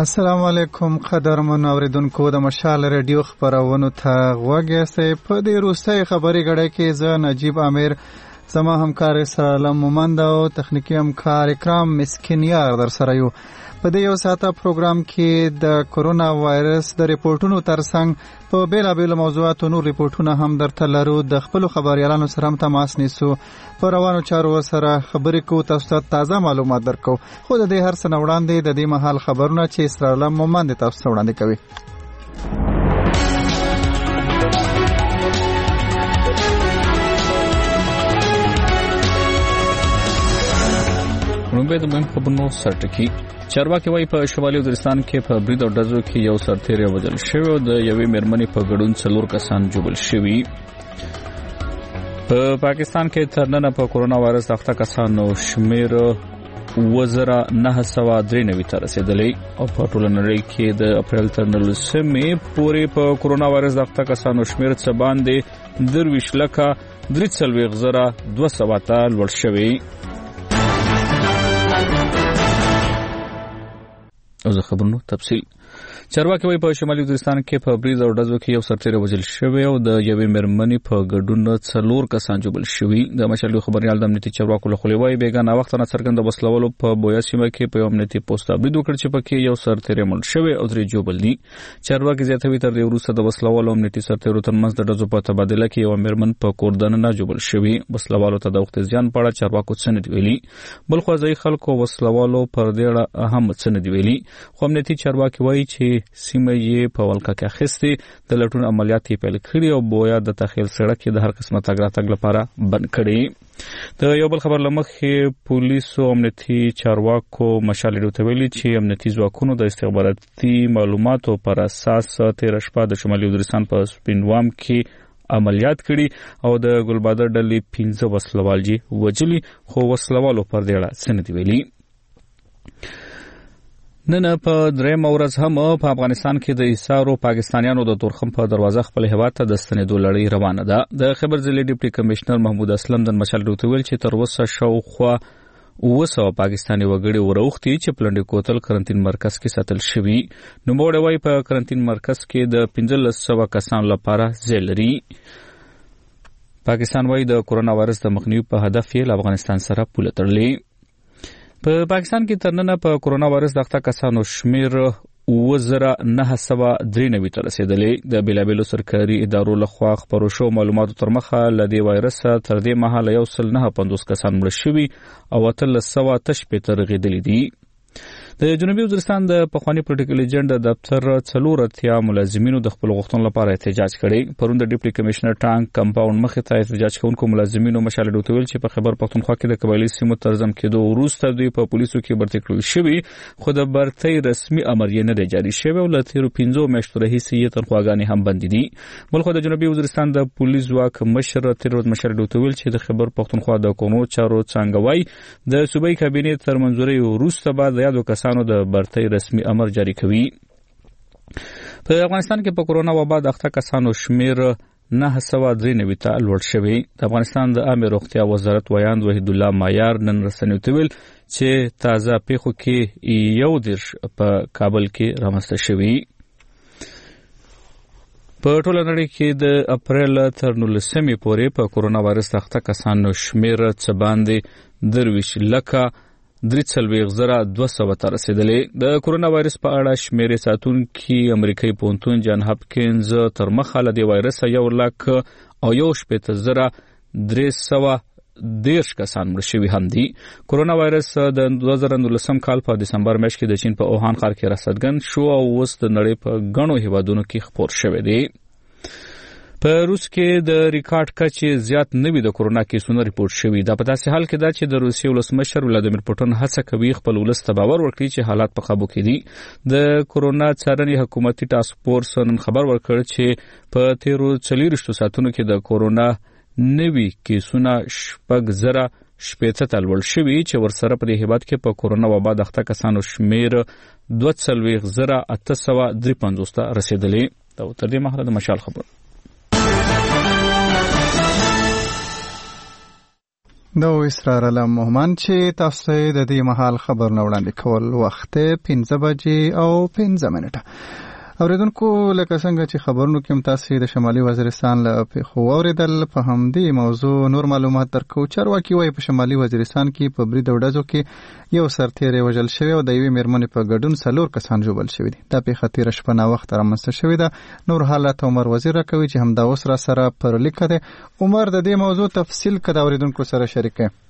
السلام علیکم قدرمن اوریدونکو د مشال رادیو خبرونو ته غوږ یاستئ. په دې وروستۍ خبري غړي کې زه نجیب امیر، زما همکار سلام مومند او تخنیکی همکار اکرام مسکینیار در سره یو. په دې یو ساعته پروګرام کې د کورونا وایرس د ریپورتونو ترڅنګ په بیلابیلو موضوعاتو نور ریپورتونه هم درته لرو. د خپل خبريالانو سره هم تماس نیسو، په روانو چارو سره خبرې کوو، تاسو ته تازه معلومات درکو. خو د دې هر څه نه وړاندې د دې مهال خبرونه چې سلام مومند تاسو ته وړاندې کوي. رومبه د مهم خبرونو سرټکی. چارواکي وايي په شمالي وزیرستان کې په برید او ډزو کې یو سرتیری وژل شوی او د یوې مېرمنې په ګډون 4 کسان جوړل شوي. په پاکستان کې تر نن په کورونا وایرس اخته کسانو شمیر 2993 ته رسیدلی او په ټول نړۍ کې د اپریل تر 19 پورې په کورونا وایرس اخته کسانو شمیر څه باندې 23,43,200 ته لوړ شوی. او زه خبرونو تفصیل. چارواکي وايي په شمالي وزیرستان کې په برید او ډزو کې یو سرتیری وژل شوی او د یوې مېرمنې په ګډون 4 کسان جوړل شوي. د مشال خبريال د امنیتي چارواکو له خوا وايي بیګانه وخت نه څرګند وسلوالو په بویا سیمه کې په امنیتي پوسټ برید وکړ چې پکې یو سرتیری مړ شوی او 3 جوړل دي. چارواکي زیاتوي تر دې وروسته د وسلوالو امنیتي سرتیرو ترمنځ د ډزو په تبادله کې یو مېرمن په کوردن نه جوړل شوی. وسلوالو ته د وخت زیان په اړه چارواکو څه نه دی ویلي، بل خو ځای خلکو وسلوالو پر دې اړه اهم څه نه دی ویلي. خو امنیتي چارواکي وايي چې سیمه یې په ولکه کې اخیستې، د لټون عملیات یې پیل کړي او بویا د تخیل سړک د هر قسمه تګ راتګ لپاره بند کړي. د یو بل خبر لمخې پولیسو امنیتي چارواکو مشال رادیو ته ویلي چې امنیتي ځواکونو د استخباراتي معلوماتو پر اساس 13 شپه د شمالي وزیرستان په سپینوام کې عملیات کړي او د ګلبادر ډلې 15 وسلوال وژلي، خو وسلوالو پر دې اړه څه نه دی ویلي. نن په درېم ورځ هم په افغانستان کې د ایثارو پاکستانیانو د تورخم په دروازه خپل هیواد ته د ستنېدو لړۍ روانه ده. د خبر ضلع ډیپټي کمشنر محمود اسلم د مشال رادیو ته ویل چې تر اوسه شاوخوا 900 پاکستاني وګړي وروختي چې پلنډي کوتل کرنټین مرکز کې ساتل شوي. نوموړی وايي په کرنټین مرکز کې د 1500 کسانو لپاره ځای لري. پاکستان وايي د کورونا وایرس د مخنیوي په هدف یې له افغانستان سره پوله تړلې. په پاکستان کې تر نن په کورونا وایرس د اخته کسانو شمیر 2993 ته رسیدلی. د بیلابیلو سرکاري ادارو لخوا خبرو شو معلوماتو تر مخه لدې وایرس تر دې مهاله 195 کسان مړ شوي او 300 تشبیه ترغیدلي دي. د جنوبي وزیرستان د پخوانی پولیټیکل ایجنټ دفتر 4 ملازمینو د خپل غوښتنو لپاره احتجاج کړي. پرون د ډیپټي کمشنر ټانک کمپاوند مخې ته احتجاج کوونکو ملازمینو مشال رادیو ته ویل چې په خیبر پختونخوا کې د قبایلي سیمو ترزم کېدو وروسته دوی په پولیسو کې برتۍ کړل شوي، خو د برتۍ رسمي امر یې نه دی جاري شوی او له تیرو 15 میاشتو راهیسې یې تنخواګانې هم بندې دي. بل خو د جنوبي وزیرستان د پولیس ځواک مشر تیر ورځ مشال رادیو ته ویل چې د خیبر پختونخوا د قانون چارو څنګه وای د صوبایي کابینې تر منځوري وروسته بعد یادو کسانو د برتۍ رسمي امر جاری کوي. په افغانستان کې په کورونا وبا د اخته کسانو شمیر 993 ته لوړ شوی. د افغانستان د عامه روغتیا وزارت ویاند وحید الله مایار نن رسنیو ته ویل چې تازه پیښو کې یو دیرش په کابل کې رامنځته شوی. په ټول نړۍ کې د اپریل تر 19 پورې په کورونا وایرس اخته کسانو شمیر څه باندې 23,200 ته رسیدلی. د کورونا وایرس په اړه شمیرې ساتونکي امریکایي پوهنتون جان هاپکینز تر مخه له دې وایرس 1,13,310 کسان مړ شوي هم دي. کورونا وایرس د 2019 کال په دسمبر میاشت کې د چین په اوهان ښار کې راڅرګند شو او اوس د نړۍ په غنو هیوادونو کې خپور شوی دی. په روس کې د ریکارډ کچې زیات نوي د کورونا کیسونه ریپورت شوي. دا په داسې حال کې ده چې د روسیې ولسمشر ولادیمیر پوټین هڅه کوي خپل ولس ته باور ورکړي چې حالات په قابو کې دي. د کورونا څارنې حکومتي ټاسک فورس نن خبر ورکړ چې په تیرو 40 ساعتونو کې د کورونا نوي کیسونه 6,000 ته لوړ شوي چې ورسره په دې هیواد کې په کورونا وبا د اخته کسانو شمیر 2,853 ته رسیدلی. دا تر دې مهاله د مشال خبر. نو اسرار علم مومن چې تاسو د دې مهال خبرونه وړاندې کول وخت 15 بجې او 15 منټه. اوریدونکو لکه څنګه چې خبرونو کې تاسو د شمالي وزیرستان له پیښو اوریدل په همدې موضوع نور معلومات درکو. چارواکي وايي په شمالي وزیرستان کې په برید ورځو کې یو سرتیری وژل شوی او د یوې میرمنې په ګډون 4 کسان ژوبل شوي دي. دا پیښه تیر شپه نا وخت رامنځته شوې ده. نور حالات عمر وزیر راکوي چې همدا اوس را سره پر لیک ده. عمر د دې موضوع تفصیل کړه اوریدونکو سره شریک کړي.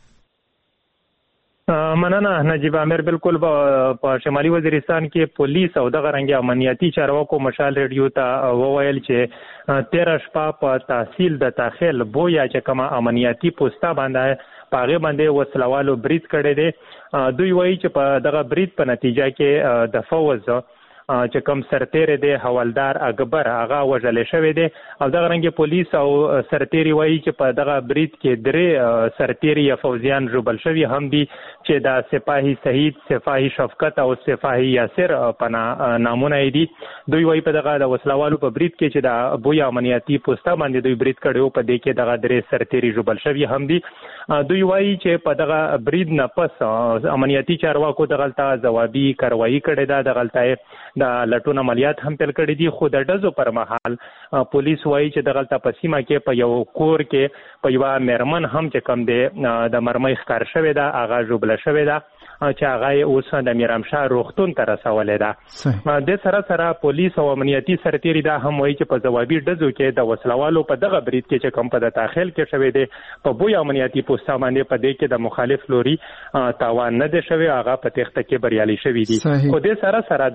مننه نجیب عامر. بالکل په شمالي وزیرستان کې پولیس او دغه رنګ امنیتي چارواکو مشال ریډیو ته وویل چې 13 شپه په تحصیل د تاخیل بویا چې کومه امنیتي پوسټه باندې پاغه باندې وسلوالو برید کړی دی. دوی وایي چې په دغه برید په نتیجه کې د فوز چې کوم سرتیری دی حوالدار اکبر هغه وژل شوی دی او دغه رنګ پولیس او سرتیری وایي چې په دغه برید کې 3 سرتیری یا فوزیان ژوبل شوی هم دي چې دا سپاهی شهید، سپاهی شفقت او سپاهی یاسر په نامونه دي. دوی وایي په دغه د وسلوالو په برید کې چې د بویا امنیتي پوسټه باندې دوی برید کړو په دې کې دغه 3 سرتیری ژوبل شوی هم دي. دوی وایي چې په دغه برید نه پس امنیتي چارواکو دغه ځوابي کاروایی کړې ده. دغه د لټون عملیات هم پیل کړي دي. خو د ډزو پر مهال پولیس وایي چې دغه په سیمه کې په یو کور کې په یو میرمن هم چې کم دی د مرمۍ ښکار شوی ده هغه ژوبل شوی ده چې هغه اوس د میرامشاه روغتون ته رسولې ده. د سره پولیس او امنیتي سرتیری دا هم وایي چې په ځوابي ډزو کې د وسلوالو په دغه برید کې چې کم په د داخل کې شوی دی په بویا امنیتي پوسټه باندې په دې کې د مخالف لوري تاوان نه دی شوی هغه په تخته کې بریالي شوی دي. خو د سره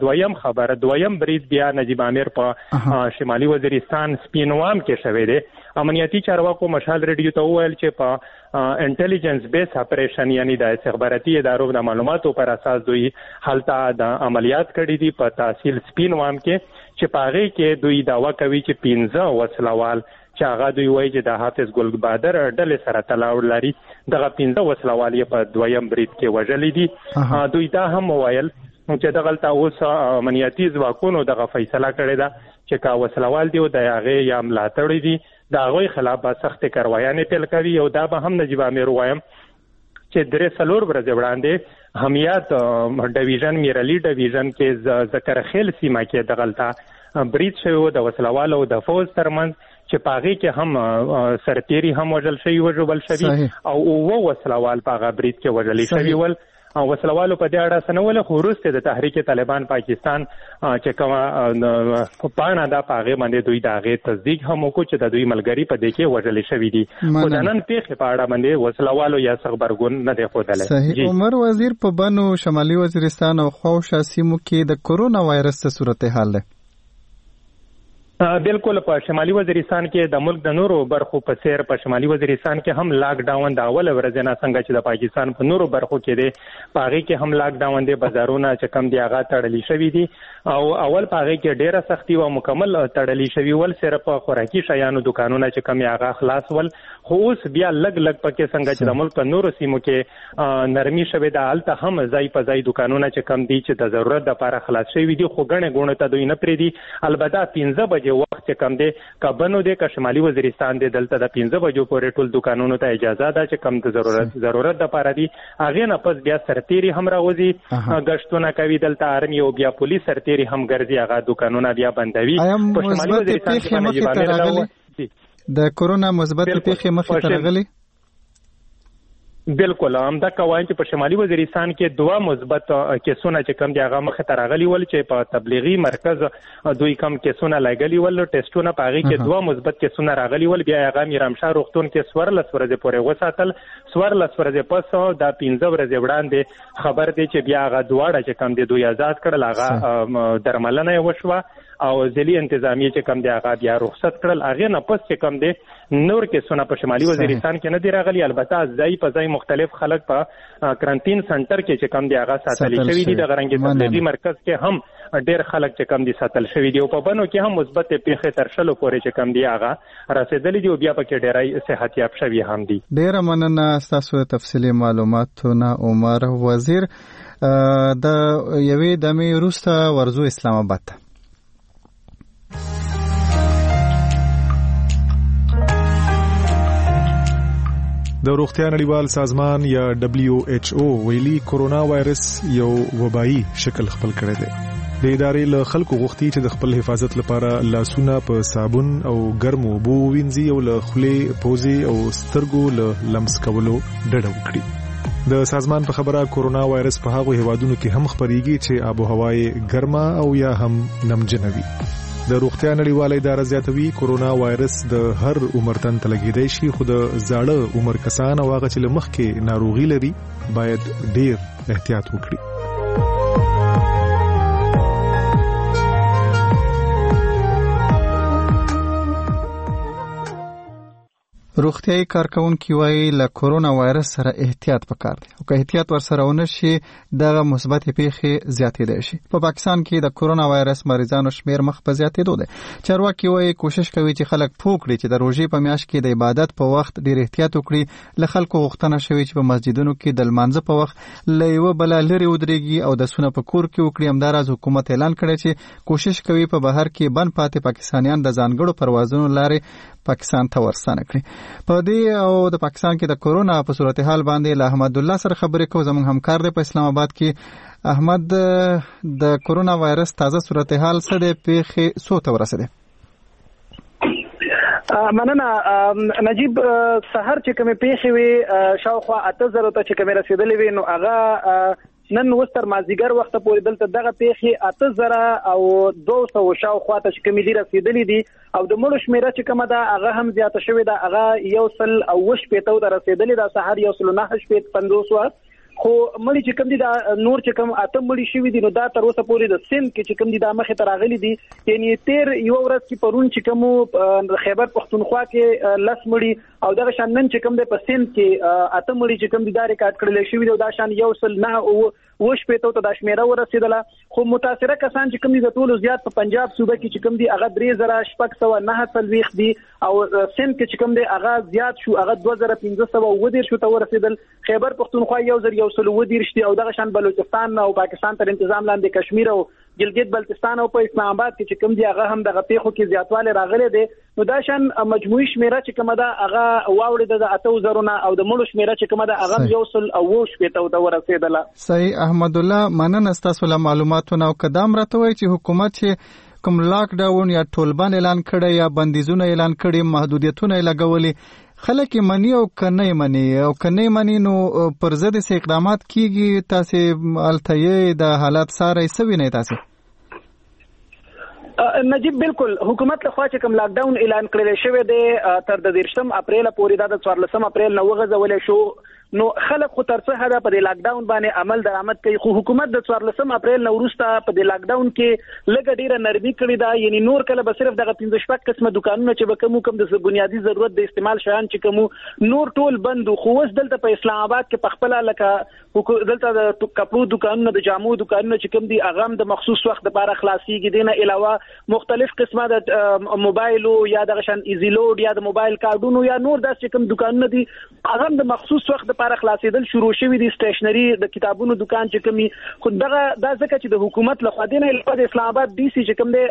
دویم برید بیا نجیب عامر په شمالي وزیرستان سپینوام کې شوی دی. امنیتي چارواکو مشال ریډیو ته وویل چې په انټيليجنس بیس اپریشن یعنی د استخباراتي ادارو د معلوماتو پر اساس دوی هلته د عملیات کړي دي په تحصیل سپینوام کې چې پاغه کې دوی داوا کوي چې 15 وسلوال چې هغه دوی وایي چې د حافظ ګل بادر ډلې سره تړاو لري دغه 15 وسلوال یې په دویم برید کې وژلي دي. دوی دا هم وویل چې دغه اوس امنیتي ځواکونو دغه فیصله کړې ده چې کا وسلوال دی او د هغه یا ملاتړ دي دا غوي خلاف به سخت کاروایانې پیل کوي او دا به هم نجیب عامر وایم چې 3 ورځې وړاندې همیات ډیویژن میرلی ډیویژن کې ذکر خیل سیمه کې دغلطه برید شوی د وسلوالو د فوز ترمنځ چې پاغي کې هم سرتیری هم وژل شوی او ژوبل شوی او وسلوال پاغه برید کې وژل شوی ول وسلوالو په دې اړه سنول خو وروسته د تحریک طالبان پاکستان چې کومه پاڼه دا پاغه باندې دوی داغه تصدیق هم وکړ چې د دوی ملګری په دې کې وژل شوی دي. خو د نن پیښه په اړه باندې وسلوالو یا خبرګون نه دی خوده. صحیح. عمر وزیر په بنو شمالي وزیرستان او خوشا سیمو کې د کورونا وایرس صورتحال ده. بالکل په شمالي وزیرستان کې د ملک د نورو برخو په څیر په شمالي وزیرستان کې هم لاک ډاون د اول ورځ نه څنګه چې د پاکستان په نورو برخو کې دی پاغي کې هم لاک ډاون دی بازارونه چې کم دی هغه تړلي شوی دي او اول پاغي کې ډیره سختی او مکمل تړلي شوی ول صرف خوراکي شیانو دکانونه چې کم هغه خلاص ول خو اوس بیا لګ پکې څنګه چې د ملک په نورو سیمو کې نرمي شوی د الته هم ځای په ځای دکانونه چې کم دي چې د ضرورت لپاره خلاص شوی دي خو غڼه ته دوی نه پری دي. البته 15 بجې وخت چې کم دی کبنو دی که شمالي وزیرستان دی دلته د 15 بجو پورې ټول دکانونو ته اجازه ده چې کم د ضرورت لپاره دي هغه نه پس بیا سرتیری هم راوځي غشتونه کوي دلته آرمي او بیا پولیس سرتیری هم ګرځي هغه دکانونه بیا بندوي. په شمالي وزیرستان کې د کورونا مثبت پیښې مخې ته راغلي. بالکل همدا کوي چې په شمالي وزیرستان کې 2 مثبت کیسونه چې کم دی هغه مخه ترغلي ول چې په تبلیغي مرکز دوی کم کیسونه لګلي ول ټیسټونه پاغي کې 2 مثبت کیسونه راغلي ول بیا هغه میرامشاه روغتون کې 14 ورځې پورې وساتل 14 ورځې پس دا 15 ورځې وړاندې خبر دی چې بیا هغه دواړه چې کم دی دوی آزاد کړل هغه درملنه وشوه او ځلي انتظامی چې کم دی هغه بیا رخصت کړل هغه نه پس چې کم دی نور کیسونه په شمالي وزیرستان کې نه دی راغلي. البته ځای په ځای مختلف خلک په کرنټین سنټر کې چې کم دی هغه ساتل شوی دي د غرنګي تبلیغي مرکز کې هم ډېر خلک چې کم دي ساتل شوی دي او په بنو کې هم مثبت پیښې تر شلو پورې چې کم دي هغه رسیدلې دي او بیا پکې ډېرای صحت یاب شوی هم دي. ډېر مننه تاسو تفصیلی معلوماتونه عمر وزیر. د یوې دمې وروسته ورزو اسلام آباد. د روغتیا نړیوال سازمان یا WHO ویلي کورونا وایرس یو وبایي شکل خپل کړی دی. د ادارې له خلکو غوښتي چې د خپل حفاظت لپاره لاسونه په صابون او ګرمو اوبو ووینځي او له خولې، پوزې او سترګو له لمس کولو ډډه وکړي. د سازمان په خبره کورونا وایرس په هغو هیوادونو کې هم خپریږي چې آب و هوا یې ګرمه او یا هم نمجنه وي. د روغتیا نړیواله اداره زیاتوي کورونا وایرس د هر عمر تن ته لګیدای شي، خو د زاړه عمر کسان او هغه چې له مخکې ناروغي لري باید ډیر احتیاط وکړي. روغتیايي کارکونکي وایي له کورونا وایرس سره احتیاط پکار دی او که احتیاط ورسره ونه شي دغه مثبت پیښې زیاتېدای شي. په پاکستان کې د کورونا وایرس مریضانو شمیر مخ په زیاتېدو دی. چارواکي وایي کوشش کوي چې خلک پوه کړي چې د روژې په میاشت کې د عبادت په وخت ډیر احتیاط وکړي. له خلکو غوښتنه شوې چې په مسجدونو کې د لمانځه په وخت له یوه بله لرې ودرېږي او د سونه په کور کې وکړي. همداراز حکومت اعلان کړی چې کوشش کوي په بهر کې بند پاتې پاکستانیان د ځانګړو پروازونو لارې پاکستان ته ورستنه کړي. په دې او د پاکستان کې د کورونا په صورتحال باندې له احمد الله سره خبرې کوو. زموږ همکار دی په اسلام آباد کې. احمد، د کورونا وایرس تازه صورتحال څه دی؟ پیښې څو ته ورسېدې؟ مننه نجیب. سحر چې کومې پیښې وي شاوخوا 8000 ته چې کومې رسېدلې وي نو هغه نن وستر مازیګر وخت پورې دلته دغه پیښې 8000 او 200 شاوخوا ته چې کومې دي رسېدلې دي او د مړو شمیره چې کومه ده هغه هم زیاته شوې ده. هغه 190 ته رسېدلې ده. سحر 195 خو مړي چې کوم دي دا نور چې کوم اته مړي شوي دي نو دا تر اوسه پورې د سند کې چې کوم دي دا مخې ته راغلي دي. یعنی تیر یو ورځ کې پرون چې کوم خیبر پختونخوا کې 10 مړي او دا شان نن چې کوم د په سند کې اته مړي چې کوم دي دا ریکارډ کړل شوی دی. دا شان 190 ته د شمیره ورسېدله. خو متاثره کسان چې کوم دي د ټولو زیات په پنجاب صوبه کې چې کوم دي هغه 3609 دي او سند کې چې کوم دي هغه زیات شو، هغه 2510 شو ته ورسېدل. خیبر پختونخوا 1010 دي او دغه شان بلوچستان او پاکستان تر تنظیم لاندې کشمیر او ګلګت بلتستان او په اسلام آباد کې چې کوم دي هغه هم دغه پیښو کې زیاتواله راغلي دي. نو دا شان مجموعي شمیره چې کومه ده هغه واوړې د 8000 نه او د مړو شمیره چې کومه ده هغه 190 ته ورسېدله. صحیح احمد الله، مننه ستاسو له معلوماتونو. او قدم راته وایي چې حکومت چې کوم لاک ډاون یا ټولبند اعلان کړی یا بندیزونه اعلان کړي، محدودیتونه لګولي، خلک یې مني او کنه مني او کنه مني نو پر ضد سه اقدامات کیږي. تاسو التهیه د حالات سره سوي نه تاسو نجیب؟ بالکل حکومت له خوا چې کوم لاک ډاون اعلان کړل شوی دی تر د 13 اپریل پورې د 14 اپریل نو غځولې شو. نو خلک خو تر څه حدا په دې لاک ډاون باندې عمل درآمد کوي. خو حکومت د 14 اپریل نو وروسته په دې لاک ډاون کې لږ ډیره نرمي کړې ده. یعنی نور کله به صرف دغه 15 قسمه دکانونه چې به کوم د بنیادی ضرورت د استعمال شیان چې کوم نور ټول بند. خو اوس دلته په اسلام آباد کې په خپل لکه دلته د کپړو دکانونه، د جامو دکانونه چې کوم دي هغه د مخصوص وخت لپاره خلاصيږي. دینه علاوه مختلف قسمه د موبایل یا د غشن ایزی لود یا د موبایل کارډونو یا نور داسې کوم دکانونه دي هغه د مخصوص وخت لپاره خلاصېدل شروع شوی دي. سټیشنری د کتابونو دکان چې کومي خو دغه دا ځکه چې د حکومت له خوا دینه د اسلام آباد ډي سي چې کوم دی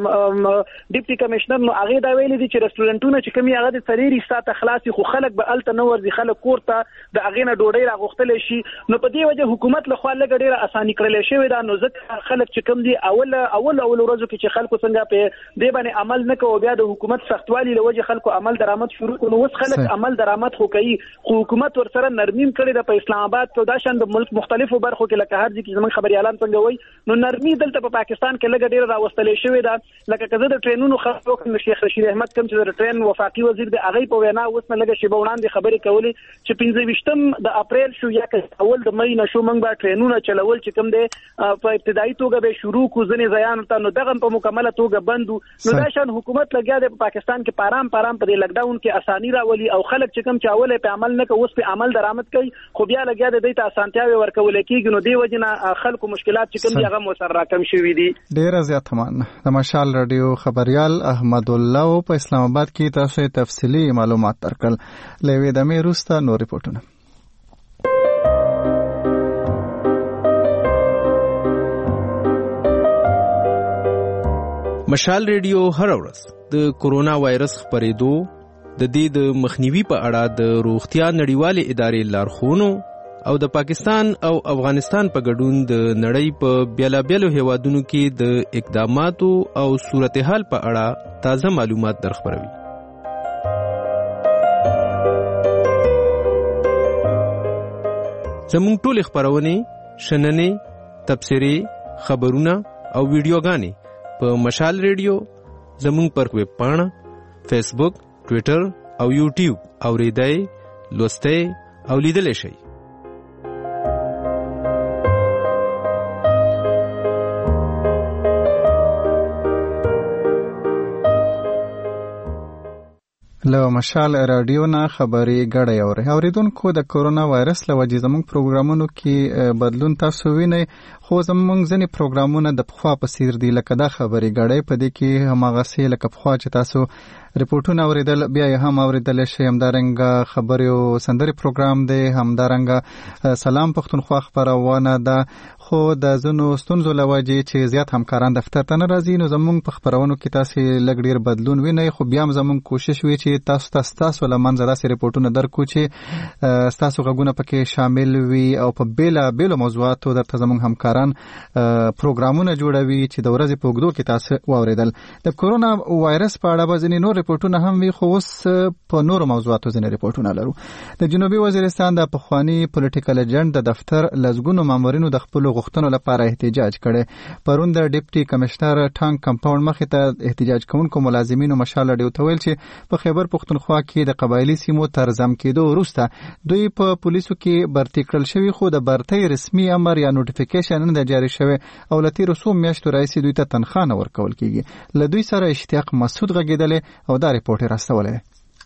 ډیپټي کمشنر نو هغه دا ویلي دي چې رستورانټونه چې کومي هغه د سریری ساته خلاصي خو خلک به الته نو ورځي، خلک کوړه د اغه نه ډوډۍ راغختل شي. نو په دې وجه حکومت له خوا لګ ډیره اساني کړل شوی دا. نو ځکه خلک چې کوم دي اول ورځو کې چې خلکو څنګه په دې باندې عمل نه کوي بیا د حکومت سختوالي له وجه خلکو عمل درآمد شروع کړي. اوس خلک عمل درآمد خو کوي خو حکومت ورسره نرمیم کړي د په اسلام آباد کې دا شان د ملک مختلفو برخو کې لکه هر ځای کې زمون خبريالان څنګه وای نو نرمي دلته په پاکستان کې لګ ډیر راوستلې شوې ده. لکه کزه د ټرینونو خبرو کوم شیخ رشید احمد کوم چې د ټرین وفاقي وزیر د هغه په وینا اوس نه لګ شی به وړاندې خبرې کولې چې 15 د اپریل شو یا اول د مې نشو موږ به ټرینونه چلول چې کوم دی په ابتدایي توګه به شروع کو ځنې ځایان ته نو دغه په مکمله توګه بندو. نو دا شان حکومت لګیا د پاکستان کې پارام په دې لاک ډاون کې اساني راولي او خلک چې کوم چاوله په عمل نه کوي اوس په عمل درآمد کوي خو بیا لګیا د دې ته اسانتیاوي ورکول کېږي. نو دی وجنه خلکو مشکلات چې کوم دي هغه مسر راکم شوي دي. ډیر زیات مننه. د مشال رادیو خبريال احمد الله په اسلام آباد کې تاسو تفصیلی معلومات درکړل. لوي د مې روسته نو ریپورتونه. مشال ریډیو هر ورځ د کورونا وایرس خبرېدو د دې د مخنیوي په اړه د روغتیا نړیوالې ادارې لارښوونو او د پاکستان او افغانستان په ګډون د نړۍ په بیلابیلو هیوادونو کې د اقداماتو او صورتحال په اړه تازه معلومات درخبروي. زموږ ټول خبرونه، شننې، تبصرې، خبرونه او ویډیوګانې په مشال ریډیو، زموږ پر ویب پاڼه، فیسبوک، ټوئیټر او یوټیوب اوریدای، لوستای او لیدلی شئ. له مشال رادیو نه خبري غړې اوریدونکو د کورونا وایرس له وجې زموږ پروګرامونو کې بدلون تاسو وینئ، خو زموږ ځینې پروګرامونه د پخوا په څیر دي لکه دا خبري غړې، په دې کې هماغسې لکه پخوا چې تاسو ریپورتونه اوریدل بیا یې هم اوریدل شي، همدارنګه خبري او سندري پروګرام دی، همدارنګه سلام پښتونخوا خبرونه ده، خو د ځینو ستونزو له وجې چې زیات همکاران دفتر ته نه راځي، نو زموږ په خبرونو کې تاسو لږ ډیر بدلون وینئ، خو بیا هم زموږ کوشش وي چې تاسو له منځه داسې ریپورتونه درکو چې تاسو غوږونه پکې شامل وي او په بیلابیلو موضوعاتو درته زموږ همکاران پروګرامونه جوړوي چې د ورځې په اوږدو کې تاسو واوریدل. د کورونا وایرس په اړه به ځینې نور ریپورتونه هم وي، خو اوس په نورو موضوعاتو ځینې ریپورتونه لرو. د جنوبي وزیرستان د پخوانی پولیټیکل ایجنټ د دفتر لزګونو مامورینو د خپل غوښتنو لپاره احتجاج کړي. پرون د ډیپټي کمشنر ټانک کمپاوند مخې ته احتجاج کوونکو ملازمینو مشال ډیو ته ویل چې په خیبر پښتونخوا کې د قبایلی سیمو ترزم کېدو وروسته دوی په پولیسو کې برتي کړل شوی، خو د برتۍ رسمي امر یا نوټیفیکیشن نه جاری شوی او لتی رسوم میاشتو راځي دوی ته تنخواه نه ورکول کیږي. له دوی سره اشتیاق مسعود غږیدل او دا ریپورت راستوله.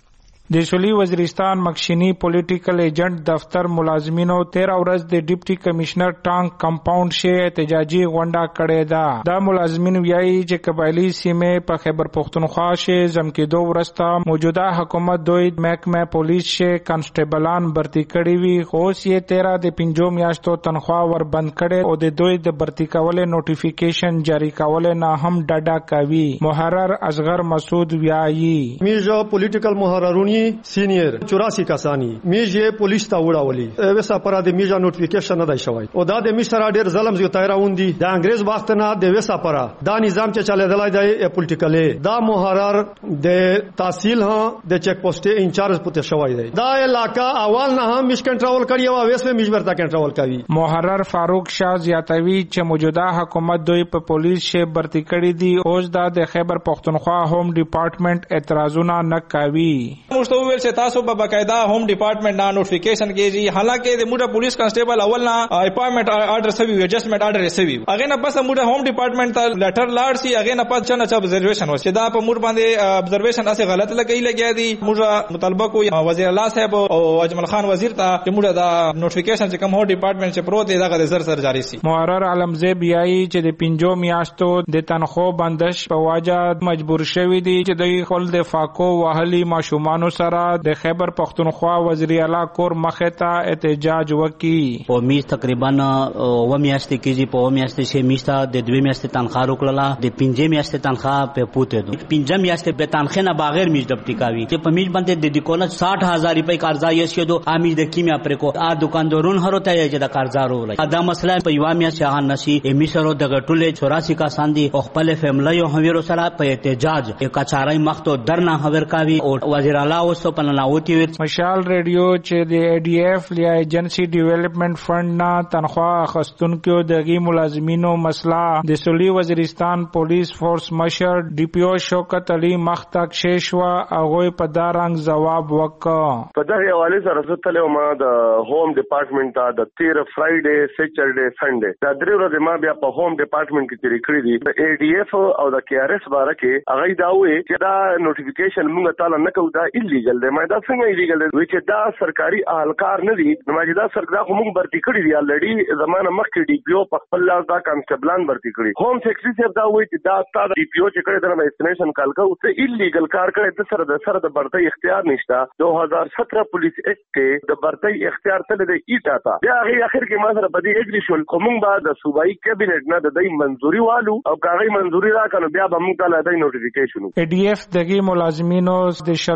د سولي وزیرستان مکشینی پولیټیکل ایجنټ دفتر ملازمینو 13 ورځ د ډیپټي کمشنر ټانک کمپاوند شه احتجاجي غونډه کړې ده. دا ملازمین ویایي چې قبایلی سیمه په خیبر پښتونخوا شه زم کېدو ورسته موجوده حکومت دوی محکمه پولیس شه کانسټیبلان برتی کړي وي، خو یې 13 د 5 میاشتو تنخواه ور بند کړي او د دوی د برتی کول نوټیفیکیشن جاری کول نه هم ډډه کوي. محرر اصغر مسعود ویایي میجا پولیټیکل محررونی سینیر 84 کسانی میجه پولیس ته وړاولي وسه پر د میجا نوټیفیکیشن نه دی شوی او دا د میشتر ډیر ظلم زیو تایراوندي د انګريز وخت نه د وسه پر دا نظام چې چلیدلای دی پولیټیکل دا محرر د تحصیل ها د چیک پوسټ انچارج پته شوی دی. دا علاقہ اول نه هم مش کنټرول کړی او وسه میجبرتا کنټرول کوي. محرر فاروق شاه زیاتوي چې موجوده حکومت دوی په پولیس شه برتی کړی دی، اوس دا د خیبر پښتونخوا ہوم ډپارټمنټ اعتراضونه نه کوي. تو ویل چې تاسو په باقاعده ہوم ډپارټمنټ نه نوټیفیکیشن کیږي، حالانکه د موږ پولیس کانسټیبل اول نه اپاینټمنٹ آرډر سوي ایڈجسټمنٹ آرډر سوي هغه نه پس موږ ہوم ډپارټمنٹ ته لیټر لاړ سي، هغه نه پس چنه چا ابزرویشن وشي، دا په موږ باندې ابزرویشن اسه غلط لګیا دي. موږ مطالبه کوو وزیر الله صاحب او اجمل خان وزیر ته چې موږ دا نوټیفیکیشن چې کوم هو ډپارټمنٹ چې پروت دی دا زر سر جاری سي. محرر علمزیب یای چې د 5 میاشتو د تنخو بندش په واجب مجبور شوی دي چې د خپل د فاکو وهلي ماشومان سره د خیبر پښتونخوا وزیر اعلی کور مخه ته احتجاج وکي. په میش تقریبا و میاشتې کېږي، په و میاشتې شي میشته د 2 میاشتې تنخواه وکړه، د 5 میاشتې تنخواه په پوته دو 5 میاشتې به تنخواه نه بغیر میش ډپټی کاوي چې په میش باندې د دکونه 60000 روپۍ قرضا یې شیدو امی د کیمیا پرې کو ا دکاندارون هروته یې د قرضارو لای دا مسله په یو میاشتې هغه نشي میشرو د غټولې 84 کا ساندي او خپل فیملی او هویرو سره په احتجاج یک کچارای مختو درنه خبر کاوي او وزیر اعلی اوسو په ناوتی مشال ریډیو چې د ای ډی ایف یا ایجنسی ډیولپمنٹ فند نه تنخواه اخستونکو دغه ملازمینو مسله د سولي وزیرستان پولیس فورس مشر ډی پی او شوکت علي مختک شیشوا هغه په دارنګ جواب وکړ. په دغه حواله سره ستله ما د هوم ډپارټمنټ ته د 13 فرایډے سیچرډے سنډے دا درې ورځې ما بیا په هوم ډپارټمنټ کې تیری کړی دي. د ای ډی ایف او د کی آر اس باره کې هغه دا وایي چې دا نوټیفیکیشن موږ تعالی نه کوو، دا ایلیګل دی. ما دا څنګه ایلیګل دی چې دا سرکاري اهلکار نه دي، نو ما دا سرکار خو موږ برتی کړی دی الریډي زمانه مخکې ډی پی او په خپل لاس دا کانسټیبلان برتی کړی. ہوم سیکرټری صاحب دا وایي چې دا تاسو ډی پی او چې کړی دا ایسټیمیشن کال کو ته ایلیګل کار کړی، د سره د برتی اختیار نشته. 2017 پولیس ایکټ کې د برتی اختیار تل د ایټا تا بیا هغه اخر کې ما سره بدی اګری شول، خو موږ بعد د صوبایي کابینټ نه د دې منځوري والو او کاغی منځوري راکنه بیا به موږ ته لای نوټیفیکیشن. ای ډی ایف دغه ملازمینو د شلم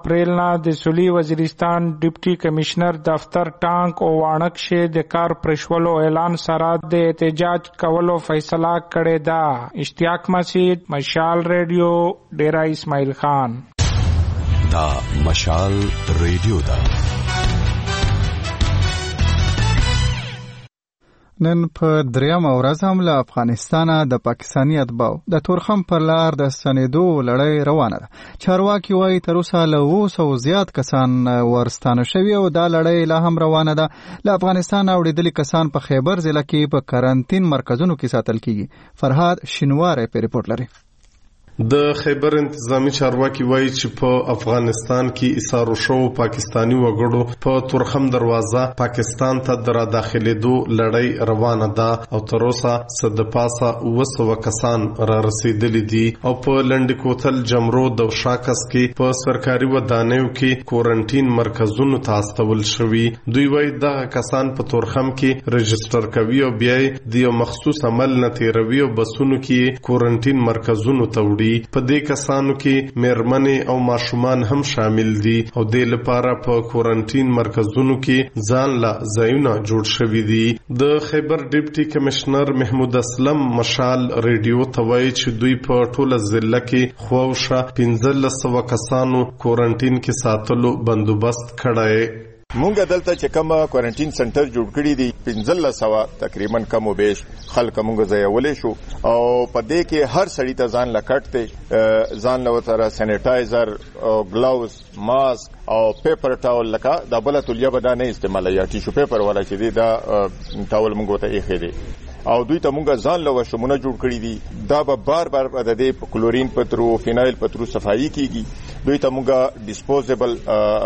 اپریل نه د سولي وزیرستان ډیپټي کمشنر دفتر ټانک او وانک شه د کار پرشولو اعلان سره د احتجاج کولو فیصله کړې ده. اشتیاق مسعود، مشال ریډیو، ډیرا اسماعیل خان. دا مشال ریډیو ده. نن په درېمه ورځ هم له افغانستانه د پاکستاني اتباعو د تورخم پر لار د ستنېدو لړۍ روانه ده. چارواکي وایي تر اوسه له 200 زیات کسان ورستانه شوي او دا لړۍ لا هم روانه ده. له افغانستانه اوړېدلي کسان په خیبر ضلع کې په کرنټین مرکزونو کې ساتل کیږي. فرهاد شینواری په ریپورت لري. د خیبر انتظامی چارواکي وایي چې په افغانستان کې ایثار شو پاکستانی وګړو په تورخم دروازه پاکستان ته در داخليدو لړۍ روانه ده او تر اوسه صد پاسه 200 کسان را رسیدلي دي او په لنډکوتل جمرو د شاکس کې په سرکاري ودانیو کې کورنټین مرکزونو ته استول شوي. دوی وایي دغه کسان په تورخم کې رجستر کوي او بیا د یو مخصوص عمل نه تیروي او بسونو کې کورنټین مرکزونو ته وړي. په دې کسانو کې مېرمنې او ماشومان هم شامل دي او د لپاره په کورنټین مرکزونو کې ځان لا ځایونه جوړ شوي دي. د خیبر ډیپټي کمشنر محمود اسلم مشال ریډیو ته وایي چې دوی په ټوله ضلع کې خوښه 1500 کسانو کورنټین کې ساتلو بندوبست کړی. مونږ دلته چې کوم کوارنټین سنټر جوړ کړی دی 1500 تقریبا کم او بیش خلک مونږ ځایولې شو او په دې کې هر سړی ته ځان لکټ ته ځان لوتره سینیټایزر او گلاوز ماسک او پیپر ټاول لکه د بل تولیه به نه استعمال یا ټیشو پیپر ولا چې دی دا ټاول مونږ ته یې خېده او دوی ته مونږ ځان له وشمونه جوړ کړی دي. دا به بار بار د دې کلورین پترو فینایل پترو صفائی کیږي. دوی ته مونږ ډیسپوزیبل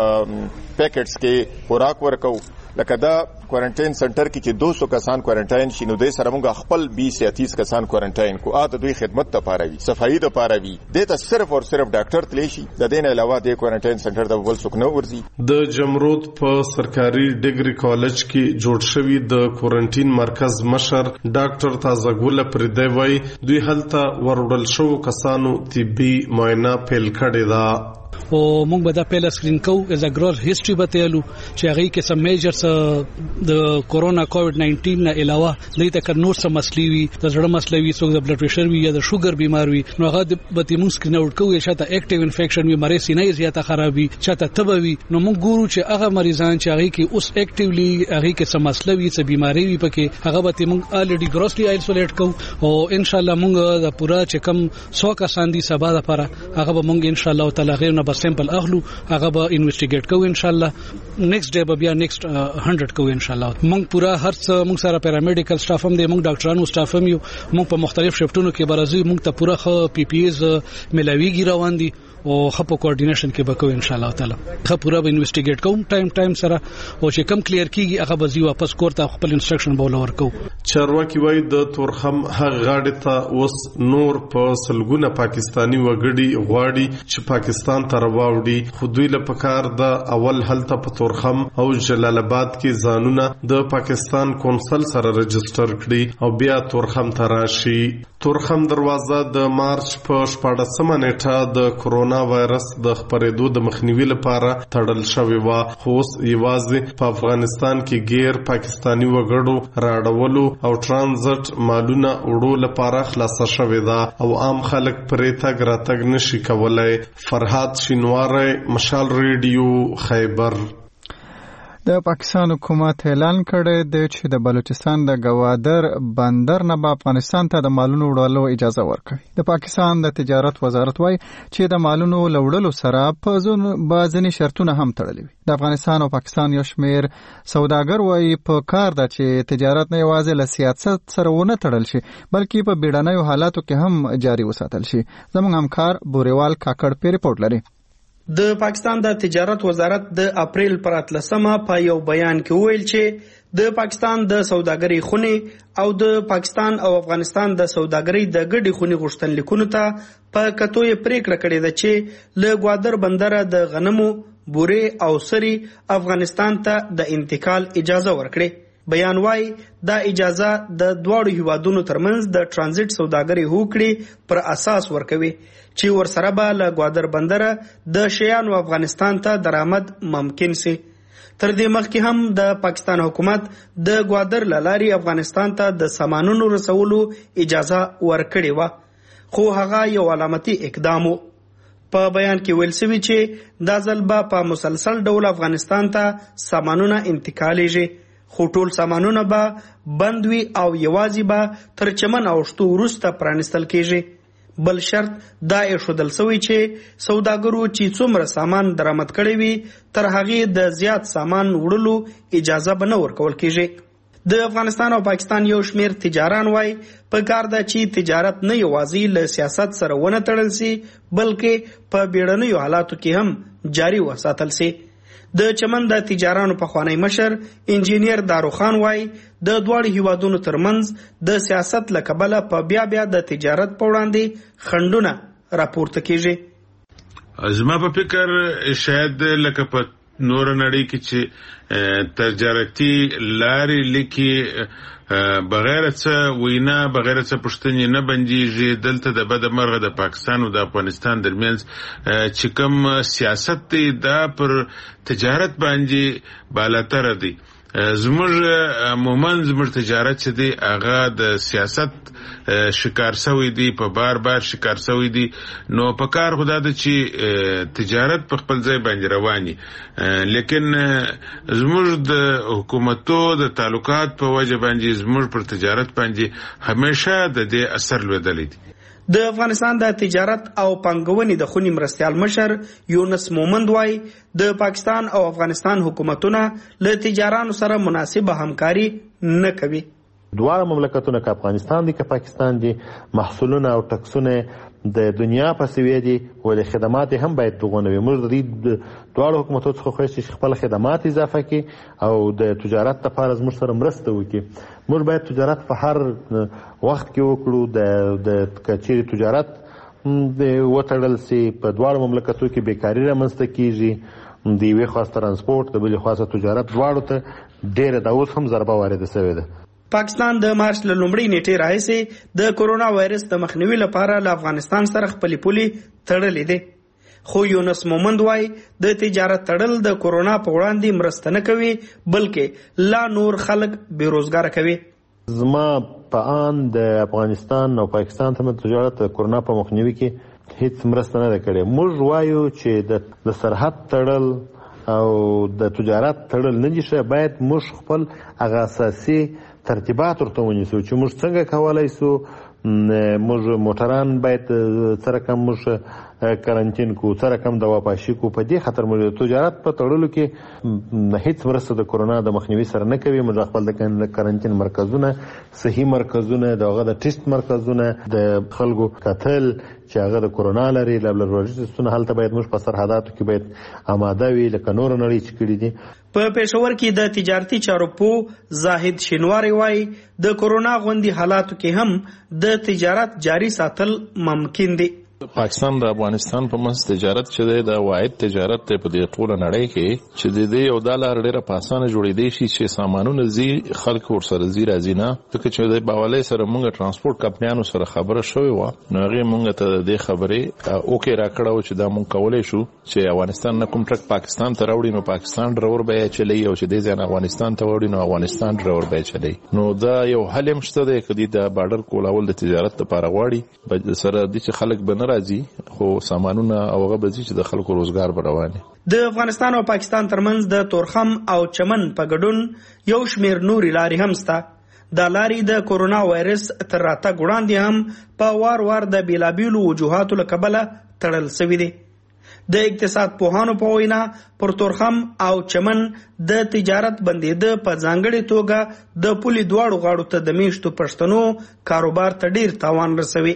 پیکټس کې خوراک ورکو. لکه دا کوارنټاین سنټر کې چې 200 کسان کوارنټاین شینو دې سره مونږ خپل 20 یا 30 کسان کوارنټاین کو اته دوی خدمت ته پاره وي صفائی ته پاره وي. دته صرف او صرف ډاکټر تلی شي د دې نه علاوه د کوارنټاین سنټر د بل څوک نه ورځي. د جمرود په سرکاري ډیګري کالج کې جوړ شوی د کوارنټین مرکز مشر ډاکټر تازګول پردی وای دوی هلته ورول شو کسانو طبي معاینه پیل کړی دا او موږ به دا پیل سکرین کو از ا ګرور هیستوري بتایلو چې هغه کې سم میجرز د کورونا کووډ 19 نه علاوه د تک نور سم مسلې وي د زړه مسلې وي څوک د بلډ پريشر وي یا د شوګر بیمار وي نو هغه به موږ سکرین اوټ کوو شاته اکټیو انفیکشن وي مریض سینې زیاته خرابي شاته تبوي نو موږ ګورو چې هغه مریضان چې هغه کې اوس اکټیولی هغه کې سم مسلې وي څه بیماری وي پکې هغه به موږ الریډي ګروسلی آیسولیټ کوو او ان شاء الله موږ د پورا چې کم 100 کسان دي سبا لپاره هغه به موږ ان شاء الله تعالی غیر نه سیمپل اخلو هغه به انویسټیګیټ کوو ان شاء الله نیکسټ ډے به بیا نیکسټ 100 کوو ان شاء الله. موږ پورا هر څه موږ سره پیرامیډیکل سټاف هم دي موږ ډاکټرانو سټاف هم یو موږ په مختلف شفټونو کې برازي موږ ته پورا خ پی پی ایز ملاویږي روان دي او خپو کوارډینیشن کې وکړو ان شاء الله تعالی خپل پورا به انویسټیګیټ کوم ټایم سره او چې کم کلیر کیږي هغه به زی واپس کوړه خپل انسټرکشن بوله ورکو. چارواکي وایي د تورخم هغه غاړه ته اوس نور په سلګونه پاکستانی وګړي غواړي چې پاکستان ته راوړي خو دوی له پکار د اول هلته په تورخم او جلال آباد کې ځانونه د پاکستان کونسل سره رجستر کړي او بیا تورخم ته راشي. تورخم دروازه د مارچ په 14مه نیټه د کورونا وایرس د خپرېدو د مخنیوي لپاره تړل شوې و خو اوس یوازې په افغانستان کې غیر پاکستانی وګړو راډولو او ترانزیت مالونه وړو لپاره خلاصه شوې ده او عام خلک پرې تګ راتګ نشي کولای. فرهاد شینواری مشال ریډیو خیبر. د پاکستان حکومت اعلان کړی دی چې د بلوچستان د گوادر بندر نه به افغانستان ته د مالونو وړلو اجازه ورکړي. د پاکستان د تجارت وزارت وایي چې د مالونو وړلو سره په ځینې شرطونه هم تړلي وي. د افغانستان او پاکستان یو شمېر سوداګر وایي په کار ده چې تجارت نه یوازې له سیاست سره ونه تړل شي بلکې په بیړنیو حالاتو کې هم جاري وساتل شي. زموږ همکار بوریوال کاکړ په ریپورت لري. د پاکستان د تجارت وزارت د اپریل پر 13مه په یو بیان کې ویل چې د پاکستان د سوداګرۍ خونې او د پاکستان او افغانستان د سوداګرۍ د ګډې خونې غوښتنلیکونو ته په کتو یې پریکړه کړې ده چې له گوادر بندره د غنمو، بورې او سري افغانستان ته د انتقال اجازه ورکړي. بیان وايي دا اجازه د دواړو هیوادونو ترمنځ د ترانزیت سوداګري هوکړې پر اساس ورکوي چې ورسره به له ګوادر بندره د شیانو افغانستان ته درآمد ممکن سي. تر دې مخکې هم د پاکستان حکومت د ګوادر له لارې افغانستان ته د سامانونو رسولو اجازه ورکړې وه، خو هغه یو علامتي اقدام و. په بیان کې ویل شوي چې دا ځل به په مسلسل ډول افغانستان ته سامانونه انتقالیږي، خو ټول سامانونه به بند وي او یوازې به تر چمن اوښتو وروسته پرانیستل کیږي. بل شرط دا ایښودل شوی چې سوداګرو چې څومره سامان درآمد کړی وي تر هغې د زیات سامان وړلو اجازه به نه ورکول کیږي. د افغانستان او پاکستان یو شمیر تجاران وای په کار ده چې تجارت نه یوازې له سیاست سره ونه تړل سي بلکې په بیړنیو حالاتو کې هم جاري وساتل سي. د چمن د تجارانو پخوانی مشر انجینیر داروخان وای د دواړو هیوادونو ترمنځ د سیاست له کبله په بیا د تجارت په وړاندې خنډونه راپورته کیږي. زما په فکر شاید لکه په نور نړۍ کې چې تجارتي لارې لیکي بغیر څه وینا بغیر څه پوښتنې نه بندیږي. دلته د بده مرغه د پاکستان او د افغانستان ترمنځ چې کوم سیاست دی دا پر تجارت باندې بالاتر دی. زموږ عموما زموږ تجارت چې دی هغه د سیاست شکار شوی دی، په بار شکار شوی دی. نو په کار خدا ده چې تجارت په خپل ځای باندې رواني، لیکن زموږ د حکومتو د تعلقات په وجه باندې زموږ پر تجارت باندې همیشه د دې اثر لویدلی دی. د افغانستان د تجارت او پانګونې د خونی مرستیال مشر یونس مومند وای د پاکستان او افغانستان حکومتونه له تجارانو سره مناسبه همکاري نه کوي. دواړه مملکتونه که افغانستان دي که پاکستان دي محصولونه او ټکسونه د دنیا په سویه دي ولې خدمات هم باید دغونه وي. موږ د دواړو حکومتونو څخه خوښ چې خپل خدمات اضافه کړي او د تجارت لپاره زموږ سره مرسته وکړي. موږ باید تجارت په هر وخت کې وکړو. د کچېرې تجارت وتړل سي په دواړو مملکتونو کې بیکاري رامنځته کیږي، د یوې خاص ترانسپورت د بلې خاصه تجارت دواړو ته ډېره د اوس هم ضربه وارده شوې ده. پاکستان د مارچ له لومړۍ نیټې راهیسې د کورونا وایرس د مخنیوي لپاره له افغانستان سره خپلې پولې تړلې دي، خو یونس مومند وای د تجارت تړل د کورونا په وړاندې مرسته نه کوي بلکې لا نور خلک بیروزګاره کوي. زما په ان د افغانستان او پاکستان ترمنځ تجارت د کورونا په مخنیوي کې هیڅ مرسته نه کړې. موږ وایو چې د سرحد تړل او د تجارت تړل نه دي ښه، باید موږ خپل هغه اساسي ترتیبات ورته ونیسو چې موږ څنګه کولای سو. موږ موټران باید څه رقم موږ کرنټین کو، څه رقم دوا پاشي کو. په دې خاطر موږ د تجارت په تړلو کې هیڅ مرسته د کورونا د مخنیوي سره نه کوي. موږ خپل د کرنټین مرکزونه، صحي مرکزونه، دغه د ټیسټ مرکزونه، د خلکو کتل چې هغه د کورونا لري لابراتواري ټیسټونه هلته باید موږ په سرحداتو کې باید آماده وي لکه نور نړۍ چې کړي دي. په پېښور کې د تجارتي چارو پوه زاهد شینواری وای د کورونا غوندي حالاتو کې هم د تجارت جاری ساتل ممکن دي. پاکستان د افغانستان په منځ تجارت چې دی د واحد تجارت دی په دې ټوله نړۍ کې چې د دې یو دا لار ډېره په اسانه جوړېدی شي چې سامانونه ځي خلک ورسره ځي راځي نه. ځکه چې د باولۍ سره موږ ترانسپورټ کمپنیانو سره خبره شوې وه نو هغې موږ ته د دې خبرې اوکې راکړه و چې دا موږ کولی شو چې افغانستان نه کوم ټرک پاکستان ته راوړي نو پاکستان ډرور به یې چلوي او چې دې ځای نه افغانستان ته وړي نو افغانستان ډرور به یې چلوي. نو دا یو حل هم شته دی که دوی د بارډر کولول د تجارت لپاره غواړي سره دي چې خلک به نه راځي خو سامانونه او هغه به ځي چې د خلکو روزګار به روان وي. د افغانستان او پاکستان ترمنځ د تورخم او چمن په ګډون یو شمیر نورې لارې هم شته. دا لارې د کورونا وایرس تر راتګ وړاندې هم په وار د بیلابیلو وجوهاتو له کبله تړل شوي دي. د اقتصاد پوهانو په وینا پر تورخم او چمن د تجارت بندېده په ځانګړې توګه د پولې دواړو غاړو ته د میشتو پښتنو کاروبار ته ډیر تاوان رسوي.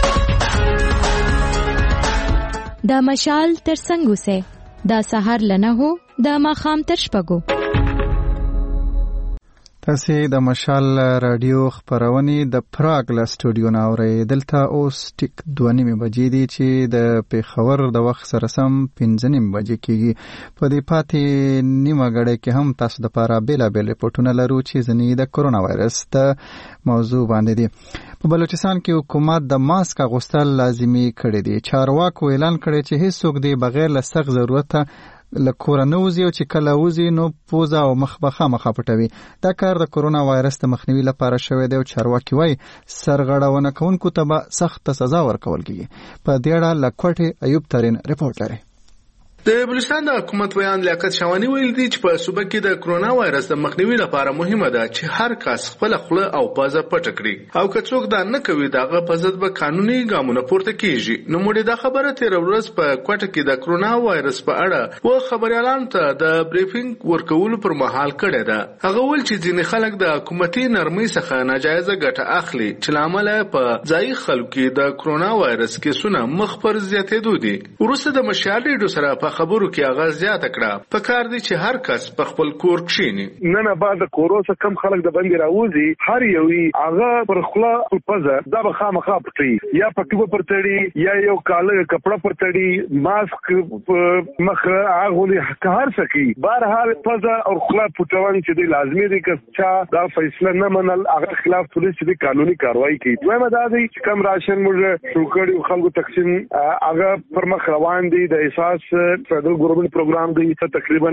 دا مشال تر څنګه سه دا سحر لنه هو دا ماخام تر شپږو. تاسو د مشال رادیو خبرونه د پراګ له سټوډیو نه اورئ. دلته اوس ټیک 2:30 بجې دي چې د پیښور د وخت سره سم 5:30 بجې کېږي. په دې پاتې نیمه غړې کې هم تاسو د پاره بیلابل ریپورتونه لرو چې ځنې د کورونا وایرس د موضوع باندې دي. په بلوچستان کې حکومت د ماسک اغوستل لازمي کړی دی. چارواکو اعلان کړی چې هیڅوک دی بغیر له سخت ضرورت له کورونوزي او چې کله وزي نو پوزا او مخ مخه پټوي. دا کار د کورونا وایرس د مخنیوي لپاره شوی دی او چارواکي وايي سرغړونه کوونکو ته به سخت سزا ورکول کیږي. په دې اړه له کوټې ایوب ترين ریپورت لري. د بلوچستان د حکومت بیان لیاقت شوانی ویل دي چې په صوبه کې د کرونا وایرس د مخنیوي لپاره مهمه ده چې هر کس خپل خوله او پزه پټ کړي او که څوک دا نه کوي دغه په ضد به قانوني ګامونه پورته کیږي. نو موږ د خبره تیر ورځ په کوټه کې د کرونا وایرس په اړه و خبريالانو ته د بریفینګ ورکولو پر مهال کړه ده. هغه ول چې ځینې خلک د حکومتي نرمۍ څخه ناجایزه ګټه اخلي چې لامل په ځای خلکو کې د کرونا وایرس کیسونه مخ پر زیاتېدو دي. ورسره د مشال ریډیو سره په خبرو کې هغه زیاته کړه په کار دي چې هر کس په خپل کور کښینی. نه بعد کورونا کم خلک د باندې راوځي هر یوې هغه پر خپل پزه دا به خامخا پټي یا پټو پر تړي یا یو کاله کپڑا پر تړي ماسک مخ هغه هر سکی بهرحال پزه او خپل پټوان چې دی لازمي دي چې دا فیصله نه منل هغه خلاف پولیس دې قانوني کاروایی کوي. دویمه دا دی چې کم راشن موږ شوکړي خلکو تقسیم هغه پر مخ روان دي د اساس فدرال ګورنمنت پروګرام دی تقریبا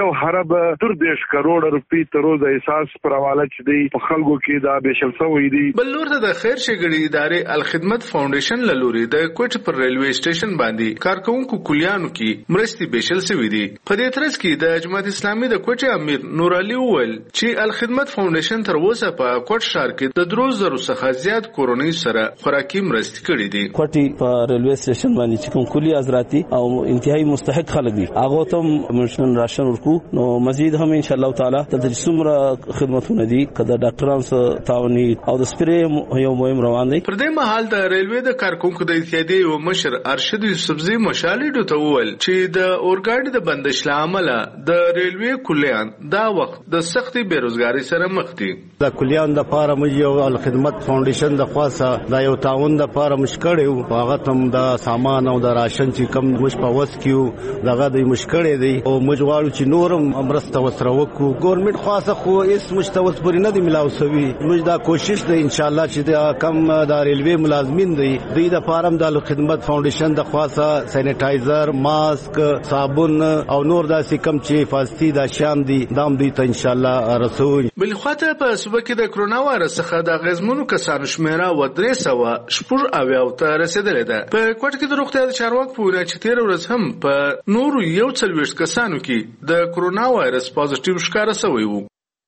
1.2 کروڑ روپی تر اوسه احساس پر حواله چي دی په خلکو کې دا بشل سوی دی. بل لور ته د خیر شګړي ادارې الخدمت فاونډیشن لوري د کوټ پر ریلوي سټیشن باندې کارکونکو کلیانو کې مرستي بشل سوی دی. په دې ترڅ کې د جماعت اسلامي د کوټ امیر نور علي وویل چې الخدمت فاونډیشن تر اوسه په کوټ شهر کې د 3000 څخه زیات کورونی سره خوراکي مرستي کړې دي. کوټي په ریلوي سټیشن باندې چې کوم کلی حضراتي او انتهایی مستحق خلک دي هغه ته مشن راشن ورکو. نو مزید هم ان شاء الله تعالی د څومره خدماتونه دي کله ډاکټرانو سره تعاوني او د سپری یو مهم روان دي. پر دې مهال د ریلوي د کارکونکو د اتحادیې او مشر ارشد یوسفزي مشالې ته وویل چې د اورګاډي د بندش لامل د ریلوي کلیان دا وخت د سختي بیروزګاری سره مخ دي. د کلیان د پاره موږ یو خدمت فاونډیشن د خاصه دا یو تعاون د پاره مشکړیو هغه تم د سامان او د راشن چې کم مش په وس کیو دغه د مشکړې دی او مجوالو چې نورم امرسته وسره وکړو. ګورنمنت خاصه خو اس مستوس پرې نه دی ملاو سوي. موږ دا کوشش دی ان شاء الله چې دا کم د ریلوي ملازمین دی دوی د فارم د خدمت فاونډیشن د خاصه سینیټایزر ماسک صابون او نور داسې کم چې حفاظتي د شام دی دام دوی ته ان شاء الله رسول. بل خاطر په صوبه کې د کرونا وایرس څخه د غزمونو کسانو شمیره و 300 شپور اویاو ته رسیدلې ده. په کوټ کې د روغتیا د چارواکو په وینا چې 13 ورځ هم په نور یو 40 کسانو کې د کرونا وایرس پازیټیو ښکاره شوی وو.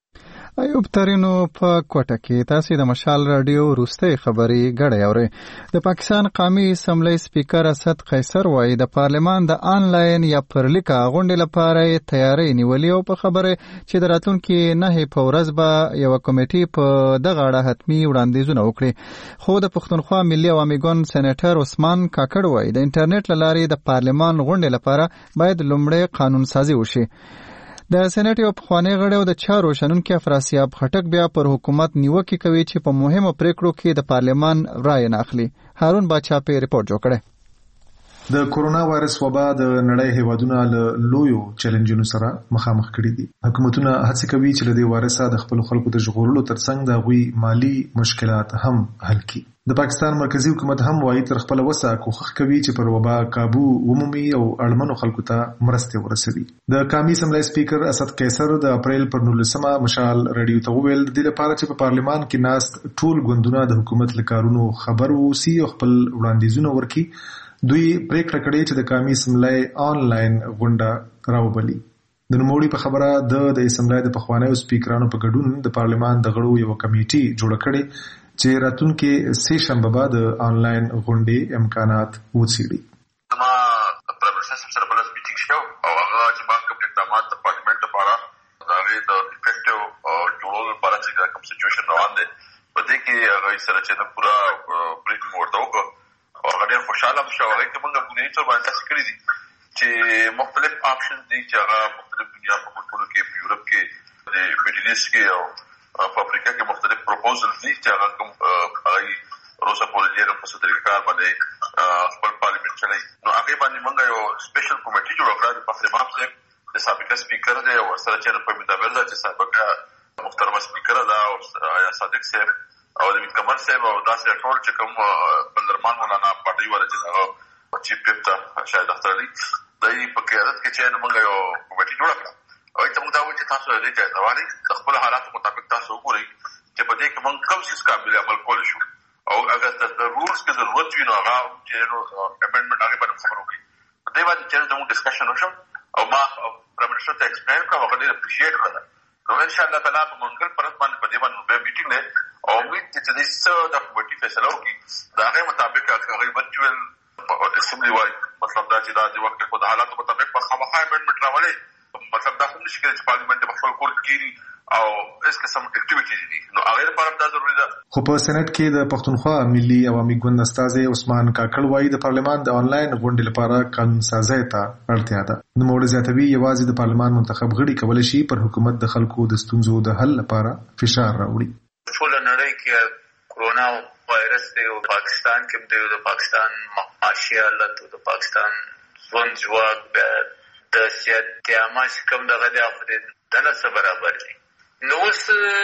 ایوب ترینو په کوټه کې تاسو د مشال رادیو روسته خبري غړې اوري. د پاکستان قومي اسمبلی سپیکر اسد قیصر وایي د پارلمان د آنلاین یا پرلیکا غونډې لپاره تیاری نیولې او په خبره چې د راتلونکو نه په ورځ به یو کمیټي په دغه اړه حتمی وړاندیزونه وکړي. خو د پښتونخوا ملي عوامي ګوند سېنیټر عثمان کاکړ وایي د انټرنیټ لارې د پارلمان غونډې لپاره باید لومړی قانون سازي وشي. د سېنات یو پخوانی غړی او د چارو شنونکي افراسیاب خټک بیا پر حکومت نیوکه کوي چې په مهمو پریکړو کې د پارلمان رائے نه اخلي. هارون باچا په ریپورت جوړ کړی. د کورونا وایرس وبا د نړۍ هیوادونو له لویو چیلنجونو سره مخامخ کړي دي. حکومتونه هڅه کوي چې له دې وایرسه د خپل خلکو د ژغورلو ترڅنګ د غوي مالی مشکلات هم حل کړي. د پاکستان مرکزی حکومت هم وايي تر خپل وسه کوښښ کوي چې پر وبا قابو ومومي او اړمنو خلکو ته مرسته ورسوي. د قومي اسمبلی سپیکر اسد قیصر د اپریل پر 19 مشال رادیو ته ویل د دې لپاره چې په پارلمان کې ناست ټول ګوندونه د حکومت لکارونو خبر ووسی او خپل وړاندیزونه ورکي. دوی پریکړه کړې چې د قومي اسمبلی آنلاین غونډه راوبلي. د نوموړي په خبره د اسمبلی د پخوانیو سپیکرانو په ګډون د پارلمان د غړو یو کمیټي جوړ کړي چې راتلونکي سه شنبه بعد آنلاین غونډې امکانات وڅېړي. ما پرمنسټر سره بل میټینګ شو او هغه چې ما کوم اقدامات د پارلیمنت لپاره دا غي د افیکټیو جوړولو لپاره چې کوم سچويشن روان دي په دې کې هغه سره چې پورا بریفینګ ورته وکړ او هغه ډېر خوشاله شو. هغه کې موږ په نیټ باندې تاسو کړی دي چې مختلف آپشن دي چې هغه مختلف دنیا په ملکونو کې په یورپ کې د میډل ایست کې او په افریقا کې مختلف پروپوزل دي چې هغه کوم روسا پولیټیرم په سترګار باندې خپل پارلیمنت چلای نو هغه باندې موږ یو سپیشل کمیټي جوړ کړو په پارلیمنت کې د سابقه سپیکر دی او سره چې په مدابل چې سابقه محترم سپیکر دا او صادق صاحب او د کمر صاحب او داسې ټول چې کوم بندرمان مولانا پټي ورته چې هغه چیف پپتا شاید اختر علي دای په قیادت کې چې موږ یو کمیټي جوړ کړو او ته موږ دا وایو چې تاسو دې ته راوړئ خپل حالات مطابق تاسو وګورئ چې په دې کې موږ کوم څه قابل عمل کول شو او اگر د رولز کې ضرورت وي نو هغه چې نو امندمنت هغه باندې خبرو کوي په دې باندې چې موږ ډسکشن وشو او ما پرائم منسٹر ته ایکسپلین کړو هغه ډېر اپریشیټ کړل نو ان شاء الله تعالی په منګل پرد باندې په دې باندې به میټینګ نه او امید چې دې څه د کمیټې فیصله وکړي دا هغه مطابق هغه ورچوال اسمبلی وای مطلب دا چې دا د وخت په حالاتو مطابق په خامخا امندمنت راولي مطلب دا کوم شي چې پارلیمنت په خپل کور کې او اس قسم اکټیویټیز دي نو هغه لپاره دا ضروري ده. خو په سېنات کې د پښتونخوا ملي عوامي ګوند استاد عثمان کاکړ وایي د پارلمان د انلاین غونډې لپاره قانون سازي ته اړتیا ده. نو موږ زیاتوي یوازې د پارلمان منتخب غړي کولای شي پر حکومت د خلکو د ستونزو د حل لپاره فشار راوړي. ټول نړۍ کې کرونا وایرس دی او پاکستان کې د پاکستان معاشي حالت او د پاکستان ژوند جوړ د سیاست عامه کوم دغه د افریقا د نس برابر دي. نو اوس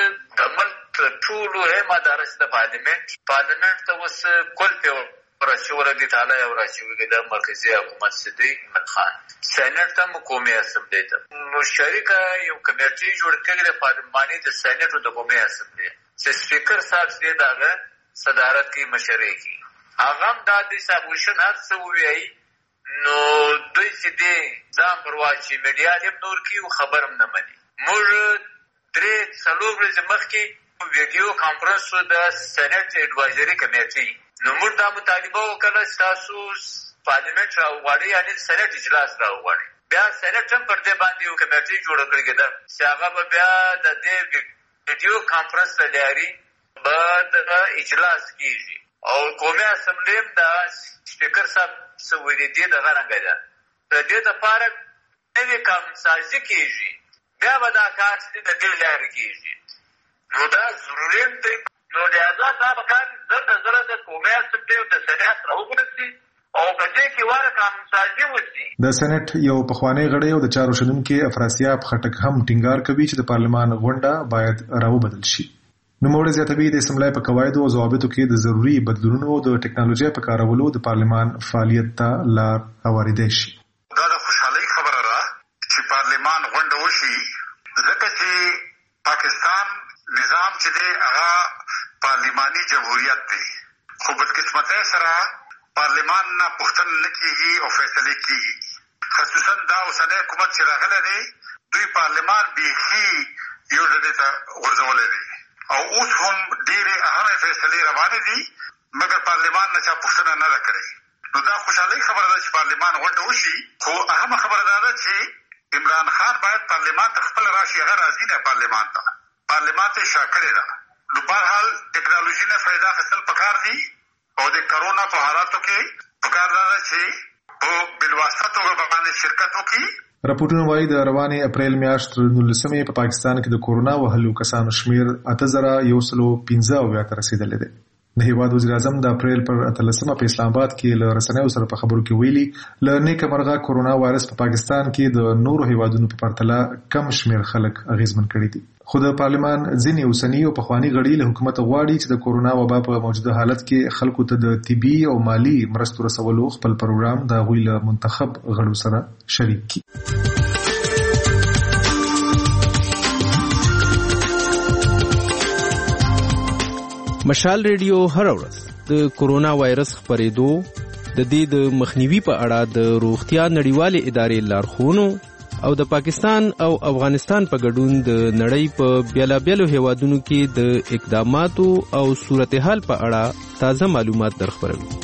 د ملک ټول مدارس د پارلیمنت ته اوس کول په راشور دي تعالی او راشور د مرکزی حکومت سدي احمد خان سېنات ته قومي اسمبلی ته مشترک یو کمیټي جوړ کړي د پارلماني د سېنات او د قومي اسمبلی چې سپیکر صاحب دې دغه صدارت کی مشري کی هغه د دې سابوشن هر څه ویي نو دوی چې دې ځان پرواچی میډیا دې نور کی خبرم نه مني. موږ درې څلور ورځې مخکې ویډیو کانفرنس د سېنات ایډوایزري کمیټي نو موږ دا مطالبه وکړه چې تاسو پارلیمنت راوغواړئ یعنې سېنات اجلاس راوغواړئ. بیا سېنات هم پر دې باندې یو کمیټي جوړه کړې ده چې هغه به بیا د دې ویډیو کانفرنس له لارې به د اجلاس کېږي او قومي اسمبلي هم د سپیکر صاحب څه ویلي دي دغه رنګه ده د دې دپاره نوې قانونسازي کېږي بیا به دا کار چې د دې لارې کېږي نو دا ضروري دی. نو لهذا دا به کار زره د قومي اسمبلي او د سېنات راوګرځي او په دې کې واره قانونسازي وشي. د سېنات یو پخوانی غړی او د چارو شنونکي افراسیاب خټک هم ټینګار کوي چې د پارلمان غونډه باید راوبدل شي. نو موږ زیاتوي د اسمبلی په قواعدو او ضوابطو کې د ضروري بدلونونو د ټکنالوژي په کارولو د پارلمان فعالیت ته لار هواریدای شي. دا د خوشحالۍ خبره ده چې پارلمان غونډه وشي ځکه چې پاکستان نظام چې دی هغه پارلماني جمهوریت دی خو بدقسمتۍ سره پارلمان نه پوښتنه نه کېږي او فیصلې کېږي. خصوصا دا اوسنی حکومت چې راغلی دی دوی پارلمان بیخي یو ډډې ته غورځولی دی او اوس هم ډېرې اهمې فیصلې روانې دي مګر پارلمان نه چا پوښتنه نه ده کړې. نو دا خوشحالۍ خبره ده چې پارلمان غونډه وشي خو اهمه خبره دا ده چې عمران خان باید پارلمان ته خپل راشي هغه راځي نه پارلمان ته شاکړې ده. نو بهرحال ټکنالوژي نه فایده اخیستل پکار دي او د کرونا په حالاتو کې پکار ده چې په بلواسطه توګه باندې شرکت وکړي. راپورټونه وایي د روانې اپریل میاشت 19 په پاکستان کې د کورونا وهلو کسانو شمیر 8115 ته رسیدلی دی. د هیواد وزیر اعظم د اپریل پر 13 په اسلام آباد کې له رسنیو سره په خبرو کې ویلي له نیکه مرغه کورونا وایرس په پاکستان کې د نورو هیوادونو په پرتله کم شمیر خلک اغیزمن کړي دي. خو د پارلمان ځینې اوسني او پخواني غړي له حکومت غواړي چې د کورونا وبا په موجوده حالت کې خلکو ته د طبي او مالی مرستو رسولو خپل پروګرام د غوي له منتخب غړو سره شریک کړي. مشال ریډیو هر ورځ د کورونا وایرس خپرېدو د دې د مخنیوي په اړه د روغتیا نړیوالې ادارې لارښوونو او د پاکستان او افغانستان په ګډون د نړۍ په بیلابیلو هیوادونو کې د اقداماتو او صورتحال په اړه تازه معلومات درخبروي.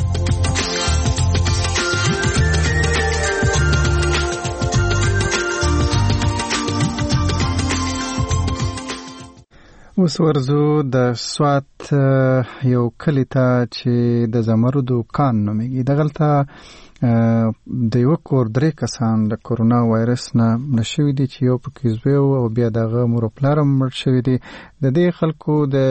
اوس ورځو د سوات یو کلی ته چې د زمردو کان نومیږي دغلته د یو کور 3 کسان د کورونا وایرس نه نشوي دي چې یو پکې زوی او بیا دغه مور پلارم مړ شوی دي. د دې خلکو د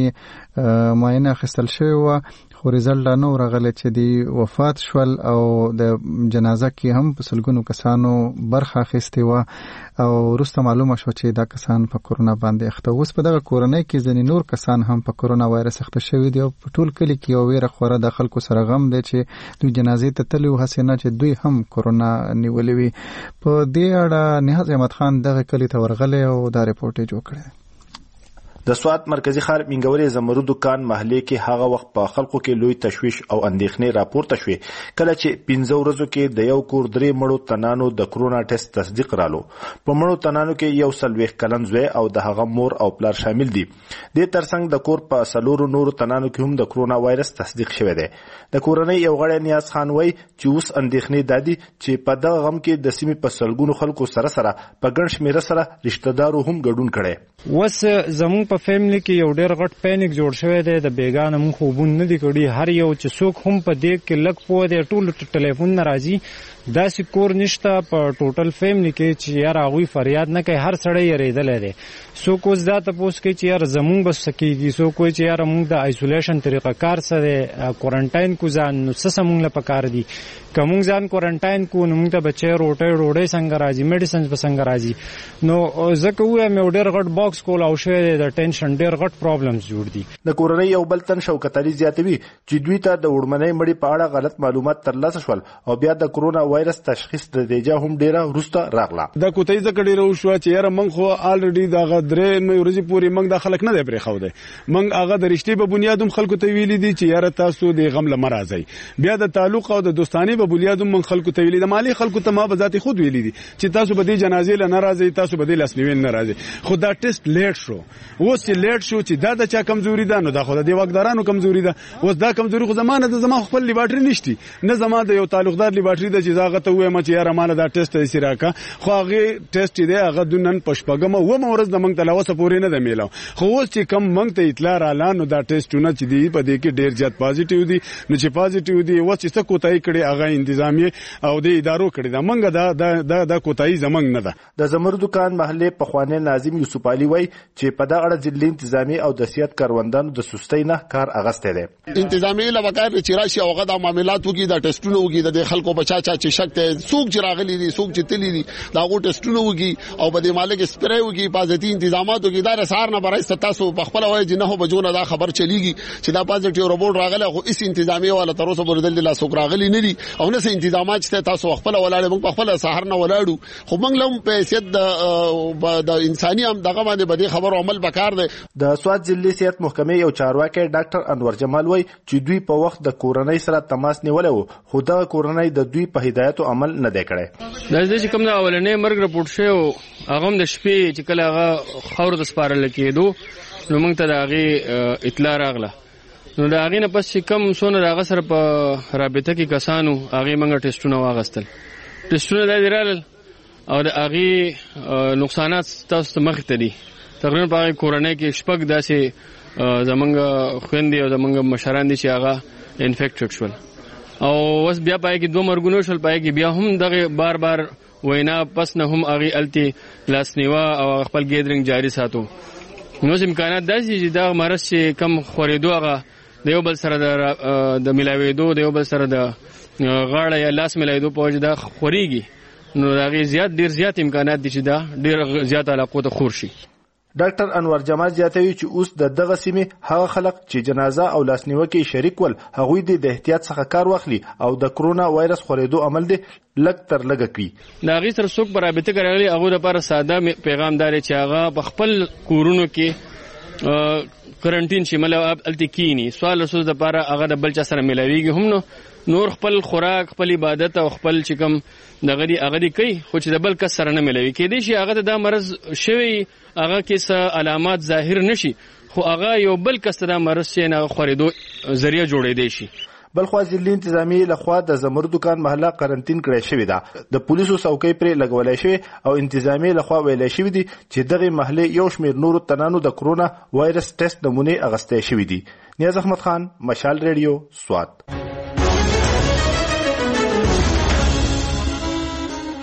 وینې معاینه اخیستل شوی و خو ریزلټ لا نه ورغلی چې دی وفات شول او د جنازه کې هم په سلګونو کسانو برخه اخیستې وه او وروسته معلومه شوه چې دا کسان په کورونا باندې اخته. اوس په دغه کورنۍ کې ځینې نور کسان هم په کورونا وایرس اخته شوي دي او په ټول کلي کې یو ویره خوره د خلکو سره غم دی چې دوی جنازې ته تللي وو، هسې نه چې دوی هم کورونا نیولې وي. په دې اړه نهاز احمد خان دغه کلي ته ورغلی او دا رپورټ یې جوړ کړی. د سوات مرکزی ښار منګورې زمرد دکان محلي کې هغه وخت په خلکو کې لوی تشویش او اندېښنې راپورته شوې کله چې 15 ورځو کې د یو کور 3 مړو تنانو د کرونا ټیسټ تصدیق رالو. په مړو تنانو کې یو 40 کلن زوی او د هغه مور او پلار شامل دي. د ترڅنګ د کور په 4 نورو تنانو کې هم د کرونا وایرس تصدیق شوی دی. د کورنۍ یو غړی نیاز خان وایي چې اوس اندېښنې دادي چې په دغه غم کې د سیمې په سلګونو خلکو سره په ګڼ شمېره سره رشتہ دارو هم ګډون کړي. وس زمون په فیملی کې یو ډېر غټ پینیک جوړ شوی دی. د بیګانه مون خوبون نه دي کړي. هر یو چې څوک هم په دې کې لګ پوه دی ټول ټلیفون نه راځي. داسې کور نشته په ټوټل فیملی کې چې یار هغوی فریاد نه کوي. هر سړی یریدلی دی. څوک اوس دا تپوس کوي چې یار زمونږ بس سکیږي، څوک کوي چې یار مونږ د آیسولیشن طریقه کار څه دی، کوارنټاین کو ځان نو څه مونږ له پکار دي. که مونږ ځان کوارنټاین کو نو مونږ ته بچی ډوډۍ څنګه راځي، میډیسنز به څنګه راځي. نو ځکه ووایم یو ډېر غټ باکس کول او شوی دی. د ټینشن ډېر غټ پرابلمز جوړ دي. د کورنۍ یو بل تن شوکت علي زیاتوي چې دوی ته د وړمنۍ مړي په اړه غلط معلومات ترلاسه شول او بیا د کرونا وایرس تشخیص نتیجه هم ډیره وروسته راغله. د کوتای ځکه ډیره وشوه چې یاره موږ خو الریډي دغه درې ورځې پورې موږ د خلک نه دی پرې خو دی. موږ هغه د رښتې په بنیاد هم خلکو ته ویلي دي چې یاره تاسو د غم لمر راځي. بیا د تعلق او د دوستانه په بنیاد هم موږ خلکو ته ویلي د مالی خلکو ته ما به ذاتي خود ویلي دي چې تاسو به د جنازې له ناراضي، تاسو به د لاسنیوي نه راځي. خو دا ټیسټ لیټ شو. اوس چې لیټ شو چې دا د چا کمزوري ده نو دا خو د واکدارانو کمزوري ده. اوس دا کمزوري خو زمانه د زما خپل لیبارټری نشتی، نه زما د یو تعلقدار لیبارټری د چې زاغه ته وایم چې یاره مال دا ټیسټ یې سراکا. خو هغه ټیسټ دی هغه د نن پښپګم و مورز د منګ تلاوسه پورې نه د میلاو. خو اوس چې کم منګ ته اطلاع رااله نو دا ټیسټونه چې دی په دې کې ډیر زیات پازیټیو دي. نو چې پازیټیو دي اوس چې څه کوتای کړي هغه انتظامی او د ادارو کړي دا منګه دا کوتای زمنګ نه ده. د زمرد دکان محله په خوانه ناظم یوسف علي وای چې په دا اړه ځلې انتظامی او د سیاست کاروندانو د سستۍ نه کار اغسته دي. انتظامی لوکار چې راشي او غدا معاملات وکي دا ټیسټونه وکي د خلکو بچا چې شک ته څوک چې راغلي دي څوک چې تللی دي دا غو ټیسټونه وکي او په دې مالک سپری وکي حفاظتي تنظیمات وکي دا سهار نه برای تاسو په خپل وای چې نه بجونه دا خبر چلیږي چې دا پازیټیو رپورټ راغله خو اس انتظامی والا تر اوسه پورې د لاسو راغلي نه دي او نه سه انتظامات چې تاسو خپل ولاړ موږ په خپل سهار نه ولاړو. خو موږ لوم په حیثیت د انساني هم دغه باندې به خبر عمل وکړ دي. د سواد ضلع صحت محکمې یو چارواکي ډاکټر انور جمال وای چې دوی په وخت د کورنۍ سره تماس نیولو خو دا کورنۍ د دوی په هدایتو عمل نه دی کړی. د دې کوم د اولنې مرګ رپورټ شو هغه د شپې چې کله هغه خور د سپارل کېدو نو موږ ته د هغه اطلاع راغله. نو د هغه نه پس کوم سونه د هغه سره په رابطه کې کسانو هغه موږ ټیسټونه واغستل. ټیسټونه د ویرال او د هغه نقصانات تاسو مخ ته دي. تقریبا په کورنۍ کې شپږ داسې زمونږ خويندې او زمونږ مشران دي چې هغه انفیکټډ شول او اوس بیا پای کې 2 مرګونه شول. پای کې بیا هم دغه بار بار وینا پس نه هم هغه التی لاسنیوا او خپل ګیدرینګ جاری ساتو. نو امکانات داسې چې دا مرض چې کم خورېدو هغه د یو بل سره د ملاوېدو د یو بل سره د غاړه یا لاس ملاوېدو په وجه دا خورېږي. نو هغه ډیر زیات امکانات دي چې دا ډیر زیات علاقو ته خور شي. ډاکټر انور جمال زیاتوي چې اوس د دغه سیمې هغه خلک چې جنازه او لاسنیوي کې شریک ول هغوی د احتیاط څخه کار واخلي او د کرونا وایرس خورېدو عمل دی لګ تر لګ کوي. دا غي سره څوک برابرته کوي هغه لپاره ساده پیغام دار چې هغه په خپل کورونو کې کرنټین شي مله التکینی سوال رسول د لپاره هغه د بل چا سره ملاويږي هم نور خپل خوراک خپل عبادت او خپل چکم دغه دی هغه دی کوي خو چې د بل کس سره نه ملاوي کېدی شي هغه د مرز شوی هغه کې څه علامات ظاهر نشي خو هغه یو بل کس د مرز چې نه خورېدو ذریعہ جوړې دی شي. بلخوا ضلع انتظامی لخوا د زمرد دکان محله قرنټین کړی شوی ده. د پولیسو څوکۍ پرې لګولای شوی او انتظامی لخوا ویلای شوی دي چې دغه محله یو شمیر نورو تنانو د کرونا وایرس ټیسټ نمونه اغستې شوی دي. نیاز احمد خان، مشال ریډیو، سوات.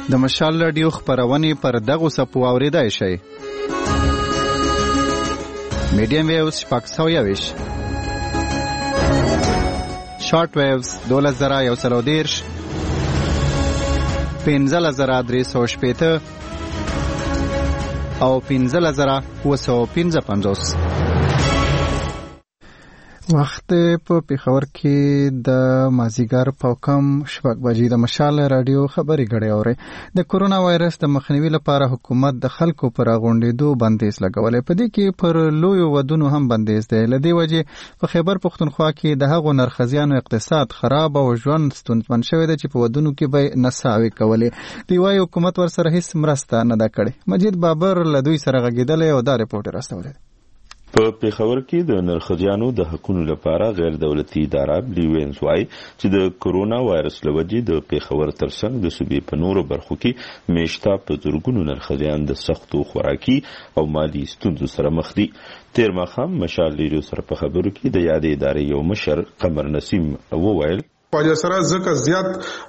د مشال رادیو خبرونه پر دغه سپو اوریدای شي. میډیم ویوز 520 شارټ ویوز 2130 15380 او 15955. وخت په پیښور کې د مازیګر په کم شپږ بجې د مشال رادیو خبري غړي اوري. د کورونا وایرس د مخنیوي لپاره حکومت د خلکو پر غونډېدو بندیز لګولې. په دې کې پر لوی ودونو هم بندیز دی. لدی وجه په خیبر پښتونخوا کې د هغو نرخزیانو اقتصاد خراب او ژوند ستونزمن شوی دی چې په ودونو کې به نساوي کولې. دی وايي حکومت ورسره هیڅ مرسته نه ده کړې. مجید بابر لدوی سره غږیدل او دا رپورټ راستولی. په پیښور کې د نرخزیانو د حقوقو لپاره غیر دولتي اداره بلیوینز وايي چې د کورونا وایرس لوجې د پیښور ترڅنګ د صوبې په نورو برخو کې میشته په زرګونو نرخزیان د سختو خوراکي او مالی ستونزو سره مخ دي. تیر ماښام مشال ریډیو سره په خبرو کې د یادې ادارې یو مشر قمر نسیم وویل خواجه سره ځکه زیات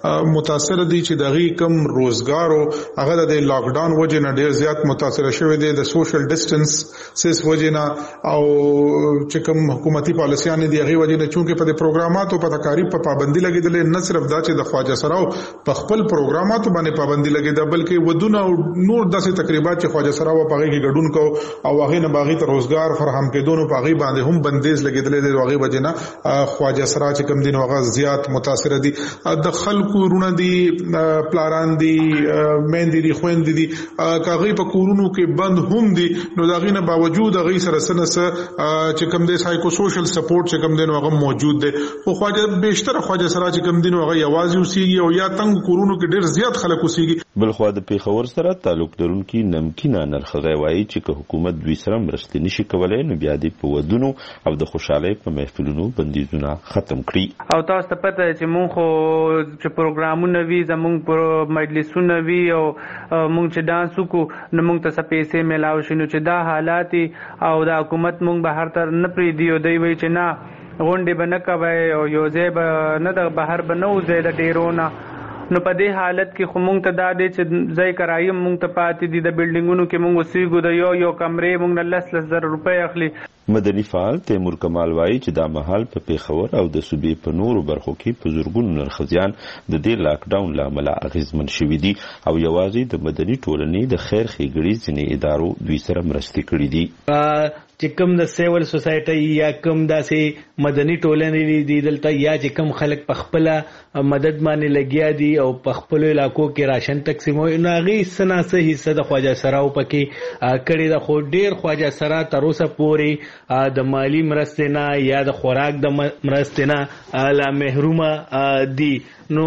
متاثر دي چې دغه کم روزګار او هغه د لاک ډاون وجه نه ډیر زیات متاثر شوی دی. د سوشل ډیسټنس سیس وجه نه او چې کوم حکومتي پالیسیانه دی هغه وجه نه چې په پروګراماتو په تکاریب په پابندي لګیدل. نه صرف دا چې د خواجه سره په خپل پروګراماتو باندې پابندي لګیدل بلکې ودونه او نور داسې تقریبات چې خواجه سره په هغه کې ګډون کو او هغه نه باغی ته روزګار فراهم کېدونو په هغه باندې هم بندیز لګیدل دی. هغه وجه نه خواجه سره چې کوم دین هغه زیات متاثر دي. د خلکو رونه دي پلاران دي مېندې دي خويندې دي کاغې په کورونو کې بند هم دي. نو دا غینه باوجود هغه سره سنس چې کوم دي سایکو سوشل سپورټ چې کوم دي هغه موجود دي. خو خواجه بیشتر خواجه سره چې کوم دي هغه یوازې اوسېږي او یا تنگ کورونو کې ډېر زیات خلک اوسېږي. بل خو د پیښور سره تعلق لرونکي نمکینه نرخغه وایي چې که حکومت دوی سره مرسته نشي کولای نو بیا دې په ودونو او د خوشحالۍ په محفلونو بندیزونه ختم کړي. او تاسو ته پته چې مونږ خو چې پروګرامونه وی زمونږ پر مجلسونه وی او مونږ چې دانس وکړو نو مونږ ته څه پیسې ملاو شي. نو چې دا حالات او د حکومت مونږ بهر تر نه پریدي او دی وی چې نه غونډې به نه کوي او یو ځای به نه د بهر به نه وځي د ډیرونه. نو په دې حالت کې خو مونږ ته دا دی چې ځای کرایم مونږ ته پاتې دي. د بلډینګونو کې مونږ اوسېږو د یو کمرې مونږ نه 10,000 روپۍ اخلي. مدني فعال تیمور کمال وایي چې دا مهال په پیښور او د صوبې په نورو برخو کې په زرګونو نرخزیان د دې لاک ډاون له امله اغیزمن شوي دي او یوازې د مدني ټولنې د خیر ښېګړې ځینې ادارو دوی سره مرستې کړې دي. چې کوم د سیول سوسایټي یا کوم داسې مدني ټولنې دي دلته یا چې کوم خلک په خپل مدد باندې لګیا دي او په خپل علاقو کې راشن تقسیموي نو هغه سناسه حصہ د خواجه سراو پکې کړي د خو ډیر خواجه سرا تر اوسه پورې د مالی مرستې نه یا د خوراک د مرستې نه لا محرومه دي. نو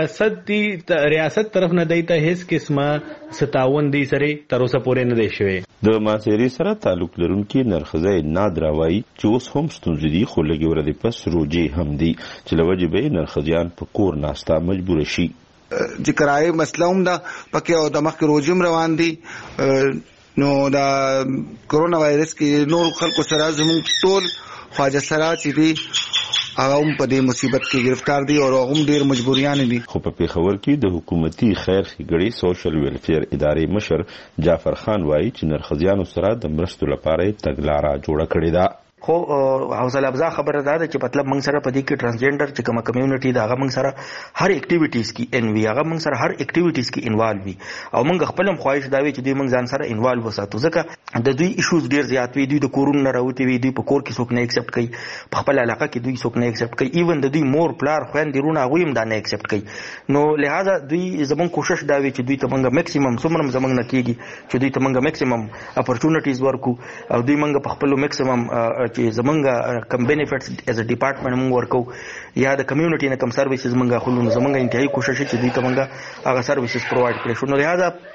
ریاست طرف نه دیته هیڅ قسمه ستاون دی سره تر اوسه پورې نه دی شوی. د ماسيري سره تعلق لرونکي نرخزه نادرا وایي چې اوس هم ستونزې دي خو لږ ورته پس روجي هم دي چې لوجه به نرخزیان په کور ناستا مجبور شي. چې کرای مسله هم دا پکې او د مخ روجم روان دي. نو دا کورونا وایرس کې نور خلکو سره زموږ ټول خواجه سره چې دي هغه هم په دې مصیبت کې گرفتار دي او هغه هم ډېر مجبوریان دي. خو په پیښور کې د حکومتي خیر ښېګړې سوشل ویلفیر ادارې مشر جعفر خان وایي چې نرخزیانو سره د مرستو لپاره تګلاره جوړه کړې ده. خو حوصله افزا خبره ده چې مطلب موږ سره په دې کې ترانسجنډر چې کومه کمیونټي دا هغه موږ سره هر اکټیویټیز کې ان وی هغه موږ سره هر اکټیویټیز کې انوالو وي او موږ خپل هم خواهش دا وي چې دوی موږ ځان سره انوالو وساتو ځکه د دوی ایشوز ډیر زیات وي. دوی د کورونو نه راوتی وي دوی په کور کې څوک نه ایکسپټ کوي په خپل علاقه کې دوی څوک نه ایکسپټ کوي ایون د دوی مور پلار خويندې رونه هغه هم دا نه ایکسپټ کوي. نو لہذا دوی زموږ کوشش دا وي چې دوی ته موږ میکسیمم څومره زموږ نه کېږي چې دوی ته موږ میکسیمم اپورچونټیز ورکو او دوی موږ په خپل میکسیمم چې زموږ کم بینیفټس ایز ا ډپارټمنټ موږ ورکو یا د کمیونټي نه کم سرویسز موږ خلونو زموږ انتهایی کوشش چې دوی ته موږ هغه سرویسز پرووایډ کړو. نو لہذا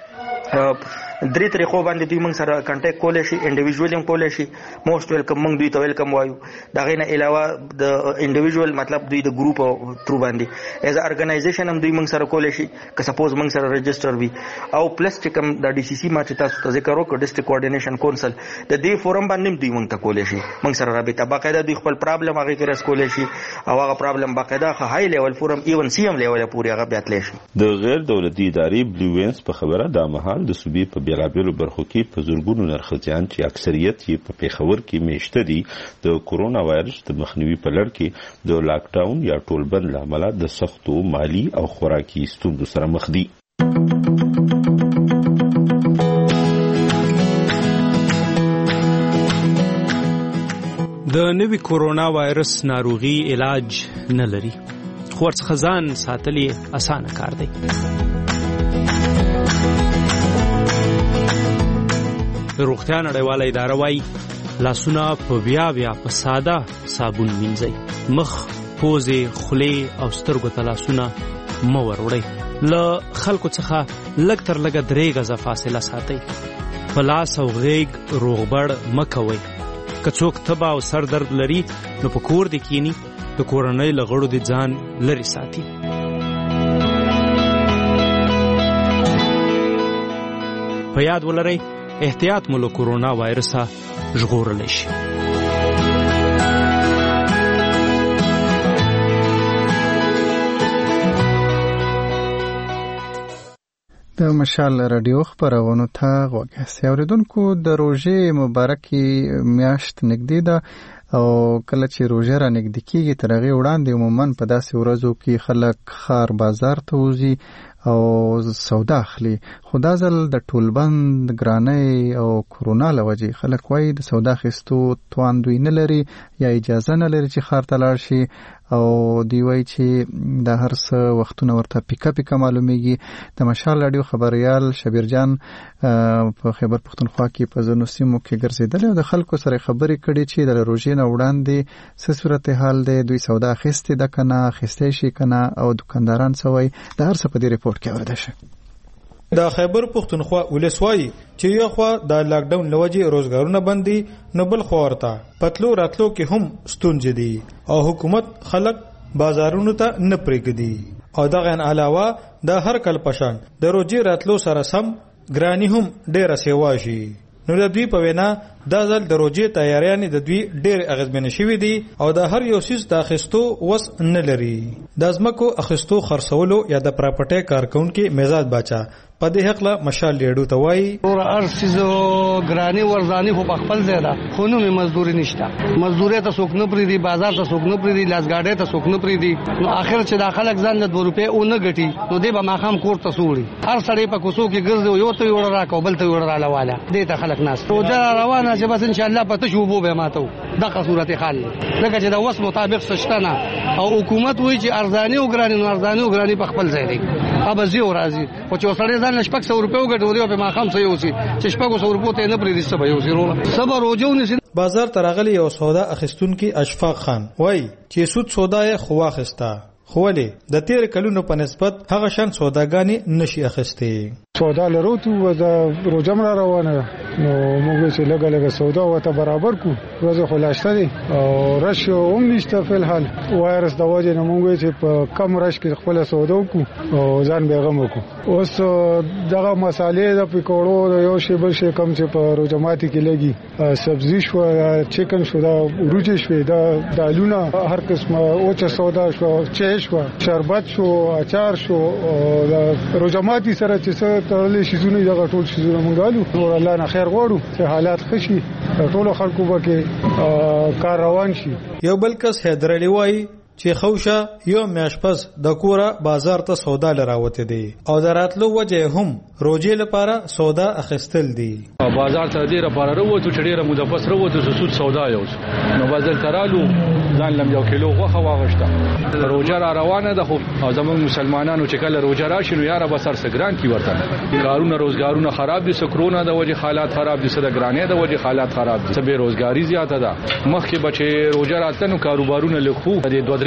درې طریقو باندې دوی موږ سره کانټیکټ کولای شي. انډیویډوال هم کولای شي. موست ویلکم موږ دوی ته ویلکم وایو. دا غینه علاوه د انډیویډوال مطلب دوی د ګروپ تھرو باندې ایز ارګنایزیشن هم دوی موږ سره کولای شي که سپوز موږ سره رجسٹر وي. او پلس چې کوم د ډي سي سي ما چې تاسو ته ذکر وکړ ډیسټریکټ کوارډینیشن کونسل د دې فورم باندې دوی موږ ته کولای شي موږ سره رابطه باقاعده دوی خپل پرابلم هغه کې رس کولای شي او هغه پرابلم باقاعده هاي لیول فورم ایون سی ام لیول پورې هغه بیاتلی شي. د غیر دولتي ادارې بلو وینز په خبره د مهال د صوبې په بیلابیلو برخو کې په زرګونو نرخځیان چې اکثریت یې په پیښور کې میشته دي د کورونا وایرس د مخنیوي په لړ کې د لاک ډاون یا ټولبند له امله د سختو مالی او خوراکي ستونزو سره مخ دي. د نوي کورونا وایرس ناروغي علاج نه لري خو ورڅخه ځان ساتل یې اسانه کار دی. روغتیا نړیواله اداره وايي لاسونه په بیا په ساده صابون مینځئ. مخ، پوزې، خولې او سترګو ته لاسونه مه وروړئ. له خلکو څخه لږ تر لږه 3 غزه فاصله ساتئ. په لاس او غیږ روغبړ مه کوئ. که څوک تبه او سر درد لري نو په کور دې کینی د کورنۍ له غړو دې ځان لرې ساتي. په یاد ولرئ احتیاط مو له کورونا وایرسه ژغورلی شي. د مشال رادیو خبرونو ته غوږ یاست. اوریدونکو د روژې مبارکې میاشت نږدې ده او کله چې روژه را نږدې کېږي تر هغې وړاندې عموماً په داسې ورځو کې خلک ښار بازار ته وځي او سودا اخلي. خو دا ځل د ټولبند ګرانۍ او کورونا له وجې خلک وایي د سودا اخیستو توان دوی نه لري یا اجازه نه لري چې ښار ته لاړ شي او دوی وایي چې دا هر څه وختونه ورته پیکه معلومیږي. د مشال رادیو خبریال شبیر جان په خیبر پښتونخوا کې په ځینو سیمو کې ګرځېدلی او د خلکو سره خبرې کړي چې د روژې نه وړاندې څه صورتحال دی، دوی سودا اخیستې ده که نه، اخیستی شي که نه، او دکانداران څه وایي. د هر څه په دې ریپورټ کې اورېدی شي. د خیبر پښتونخوا ولس وایي چې یو خوا د لاک ډاون له وجې روزګارونه بند دي نو بل خوا ورته پتلو راتلو کې هم ستونزې دي او حکومت خلک بازارونو ته نه پرېږدي او دغه علاوه د هر کال په شان د روژې راتلو سره سم ګراني هم ډېره سیوا شي. نو د دوی په وینا دا ځل د روژې تیاریانې د دوی ډېر اغېزمنې شوي دي او د هر یو څیز د اخیستو وس نه لري. د ځمکو اخیستو خرڅولو یا د پراپرټۍ کارکونکي میزاد باچا په دې حقله مشال لیډو ته وایي هر څیز ګراني ورځاني خو په خپل ځای ده خو نو مزدوري نشته. مزدوري ته څوک نه پرېږدي، بازار ته څوک نه پرېږدي، لاس ګاډۍ ته څوک نه پرېږدي. نو آخر چې دا خلک ځان له 2 روپۍ ونه ګټي نو دی به ماښام کور ته سوړي. هر سړی په کوڅو کې ګرځي، یو ته وړه راکړه بل ته وړه راواله، دې ته خلک ناست. روژه روانه چې بس انشاءالله په تشو اوبو به ماتو. دغه صورت حال ځکه چې د وس مطابق شته نه او حکومت وایي چې ارزاني او ګراني نو ارزاني او ګراني په خپل ځای دی. اب زی او راځي او چې سړی ځان له 600 روپیو ګټوري په ماخام څه یوسي چې 600 روپیو ته نه پرې سبا یوسي ورو سبا روجونه. بازار ترغلی یو سودا اخیستونکي اشفاق خان وای چې سود سودا یې خواخستا خو ولې د 13 کلونو په نسبت هغه شان سوداګانی نشي اخیستي. سودا لرو ته د روجم را روانه نو موږ چې لګه سودا وته برابر کو روزه خلاصته دي او رش هم نشته په الحال وایرس د وجه نه موږ چې په کم رش کې خپل سودا کو او ځان بیغم کو. اوس دغه مسالې د پکوړو د یو شی بل شی کم چې په روجماتي کې لګي سبزی شو چکن شو دا روجه شو دا دالونه هر قسمه اوچه سودا شو چه شو شربت شو اچار شو او روجماتي سره چې ټول شیزونه دغه ټول شیزونه مونږالو نور الله نه خیر غواړو چې حالات خشي ټول خلکو به کار روان شي. یو بل کس حیدر علی وای چې خوشه یو میاشپز د کوره بازار ته سودا لراوته دي او دراتلو وجه هم روجې لپاره سودا اخیستل دي. بازار ته ډیره لپاره وروته چې ډیره مدفس وروته سود سودا یو نو بازار ترالو ځان لم یو کیلو غوخه واغشته روجه را روانه ده. خو زموږ مسلمانانو چې کله روجه راشي نو یاره بسر سګران کی ورته کارونه روزګارونه خراب دي، سکرونه د وجه حالات خراب دي، سره ګرانې د وجه حالات خراب دي، بے روزګاری زیاته ده. مخکې بچي روجه راتنو کاروبارونه لخو د 2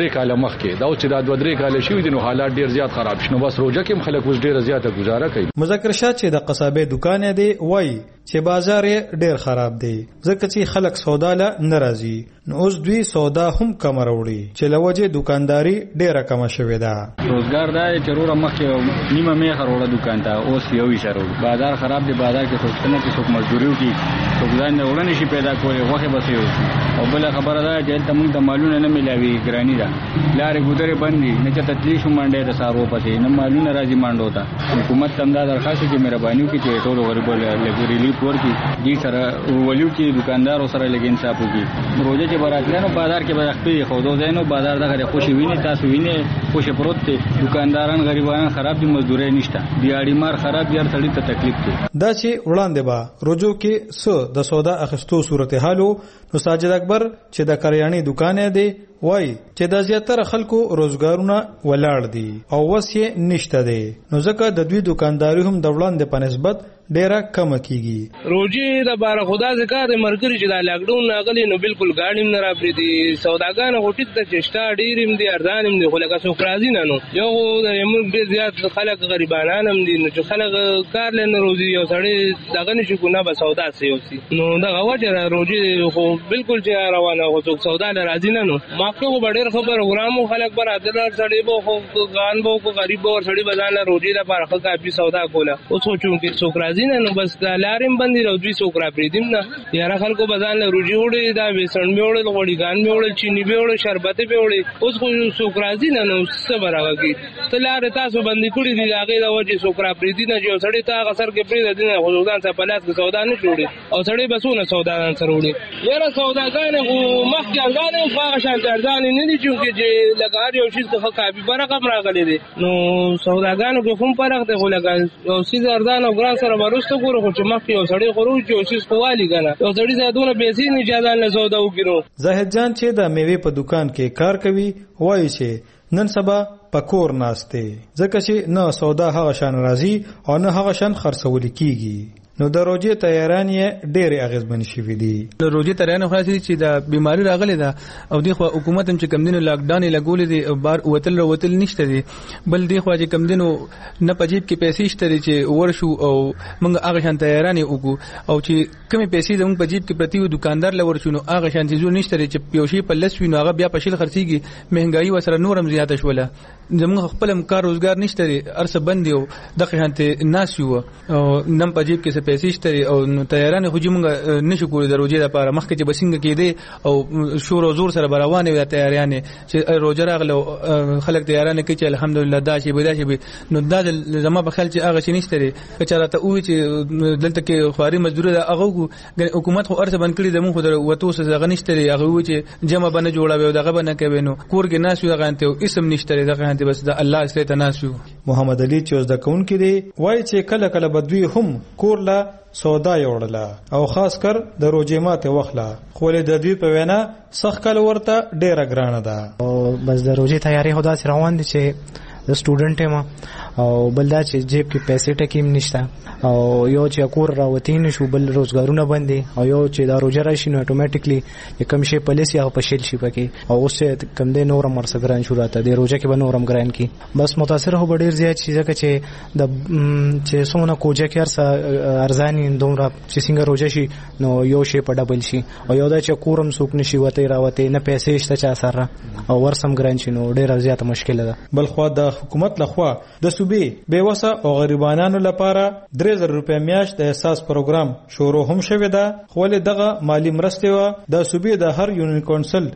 2-3 کال مخکې دا چې دا 2-3 کال شي دي نو حالات ډیر زیات خراب شنو بس روزه کې خلک اوس ډیر زیاته گزاره کوي. مذکر شاه چې د قصابې دکان دی وای چې بازار ډیر خراب دی ځکه چې خلک سودا له ناراضي نو اوس دوی سودا هم کم راوړي چې لوجه دکانداري ډیره کم شوې ده. روزګار دا ضرور مخکې نیمه مې خروړه دکان ته اوس یو یې شروع بازار خراب دی بازار کې څوک نه چې څوک مزدوري وکي څوک ځان نه وړاندې شي پیدا کوي وخت به سي او بل خبره ده چې تمون د مالونه نه ملاوي ګرانی ده لارې ګودره بندي نه چې تدلیش منډه د سارو پسې نه مالونه راځي مانډو ته حکومت تم دا درخواست کې مهرباني وکړي چې ټول غریبو له ریلیف ورکړي دې سره ولیو کې دکاندارو سره لګ انصاف وکړي روزه چې براتلنو بازار کې به خپل خودو زینو بازار دغه خوشي ویني تاسو ویني خوشي پروت دي دکانداران غریبان خراب دي مزدوري نشته دیاړي مار خراب یار سړی ته تکلیف دي دا چې وړاندې با روزو کې سو د سودا اخستو صورتحالو نو ساجد اکبر چې د کریاني دکان دی وای چې د زیاتره خلکو روزګارونه ولاړ دي او وسې نشته دي نو ځکه د دوی دکانداري هم د وړاندې په نسبت ډیره کم کیږي. روزي د بار خدا ذکر مرګري چې د لاکډاون ناغلی نو بالکل گاډیم نه راپری دي سوداګان غوټیت ته چشتا ډیریم دي ارزانم دي خو لکه څو فرازي نه نو یو د موږ ډیر زیات خلک غریبانان هم دي نو چې خلک کار لنه روزي یو سړی دغه نشي کو نه به سودا سي نو دغه وجه روزي خو بالکل چې روانه هو څوک سودا راځي نه نو ماکو ډیر خبر ورامو خلک برادر سړی بو خو غان بو کو غریب او سړی بدانه روزي د بارخه کافي سودا کوله او سوچو کې څوک نو بس لاریم باندې راو دوی څوک را پریدم نه یاره خلکو بازار له روجي وړي دا وسن به وړي غوړي ګان به وړي چینی به وړي شربت به وړي اوس خو څوک راځي نه نو صبر راوږي ته لار تاسو باندې کړی دی هغه د وجه څوک را پریدي نه جو سړی ته غسر کې پریدي نه غوډان ته پلاس کې سودا نه جوړي او سړی بسونه سودا نه سره وړي یاره سوداګان خو مخکې ارزان او هغه شان ارزان نه دي چې لګار یو شي څه کافي برقم راغلي دي نو سوداګانو کې هم فرق دی خو لګا او سیز ارزان او ګران سره ورسته ګورو چې مخکې یو سړی خروج یو شي خوالی کنه یو سړی زادونه پیسې نه اجازه نه سودا وکړو. زاهد جان چې د میوه په دکان کې کار کوي وایي چې نن سبا پکور ناشته ځکه چې نه سودا هغه شان راځي او نه هغه شان خرڅول کیږي نو د روزي تیاران یې ډېر اغیزمن شوي دي. د روزي تیاران خو چې د بیماری راغلي ده او د خو حکومت هم چې کم دینو لاک ډاون لګولې دي بار وتل نشته دي بل دی خو چې کم دینو نه پجیب کې پیسې شته دي چې ورشو او موږ هغه شان تیاران وکړو او چې کمی پیسې زموږ پجیب کې پرتی و دکاندار لور شنو هغه شان چې زو نشته چې پیوشي په لس وینو هغه بیا په شیل خرڅيږي مهنګایي وسره نورم زیاته شوله زموږ خپل کار روزګار نشته دي ارسه بند یو دغه شانته ناس یو او نم پجیب کې پیسې شته او تیاران خو موږ نشو کولای د روزي لپاره مخکې چې بسنګ کېده او شور او زور سره روانه وي تیاران چې روزه راغله خلک تیاران کې چې الحمدلله دا شی بدا شی نو دا زما په خیال چې هغه شي نشته لري چې راته وی چې دلته کې خواري مزدور دا هغه حکومت خو ارسه بند کړی د مون خو د وتو څه غ نشته لري هغه وی چې جمع بنه جوړاوي دغه بنه کوي نو کور کې ناس یو غانته اسم نشته لري دغه هانته بس د الله اصله تناسو. محمد علي چې د کون کې دی وای چې کله کله بدوی هم کور لا سودا یوړله او خاص کر د روزي ماته وخلا خو له د دوی په وینا سخت کال ورته ډیره ګرانه ده او بس د روزي تیاری هدا سره روان دي چې د سټوډنټ ما او بل دا چې جیب کې پیسې ټکیم نشته او یو چې کور راوتین شو بل روزګارونه باندې او یو چې دا روزه راشي نو اتوماتیکلی کم شي پالیسي او پشل شي پکې او اوس کم دې نورم مرسګران شو راته د روزه کې به نورم ګران کی بس متاثر هو ډیر زیات شي ځکه چې د چې څونه کوجه کې ارزاني دومره چې څنګه روزه شي نو یو شي په ډبل شي او یو دا چې کورم سوق نشي وته راوته نه پیسې شته چا سره او ورسم ګران شي نو ډیر زیات مشکل ده. بل خو د حکومت لخوا د صوبې بیوسه او غریبانو لپاره 3000 روپیا میاشت د احساس پروګرام شروع هم شوی ده خو له دغه مالی مرسته و د صوبې د هر یونین کونسل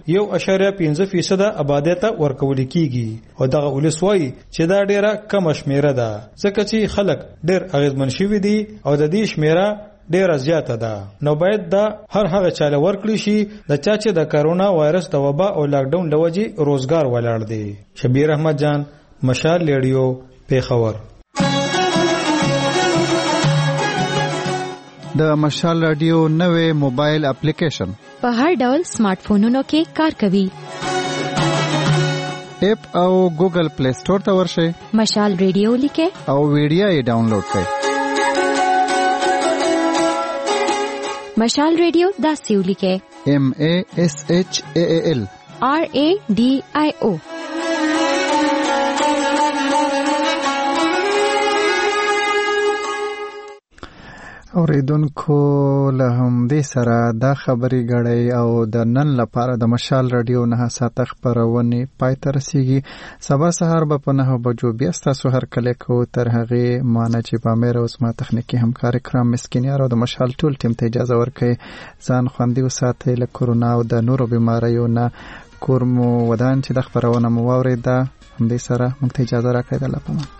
1.5% آبادیت ورکول کیږي او دغه ولسوي چې دا ډیره کم شمیره ده ځکه چې خلک ډیر اغیزمن شوي دي او د دې شمیره ډیره زیاته ده نو باید دا هر هغه چاله ورکړي شي د چا چې د کرونا وایرس د وبا او لاک ډاون لوجي روزګار ولاړ دي. شبیر احمد جان مشال ریډیو پیښور. د مشال رادیو نوې موبایل اپلیکیشن په هر ډول سمارټ فونونو کې کار کوي. اپ او ګوګل پلی سٹور ته ورشئ مشال ریډیو لیکه او ویډیو یې ډاونلوډ کړئ. مشال ریډیو دا سیو لیکه MASHAAL RADIO. اوریدونکو له همدې سره دا خبري غړی او د نن لپاره د مشال رادیو 9 ساعت خبرونه پای ته رسیږي. سبا سهار به په 9 بجو بیا تاسو هر کله کو تر هغه مانه چې په مېره اوس ما تخنیکی همکار کرام مسکینیار او د مشال ټول ټیم ته اجازه ورکړي ځان خوندي وساتئ له کورونا او د نورو بیماریو نه. کورمو ودان چې د خبرونه مو واوریده همدې سره موږ ته اجازه راکړئ. د لپاره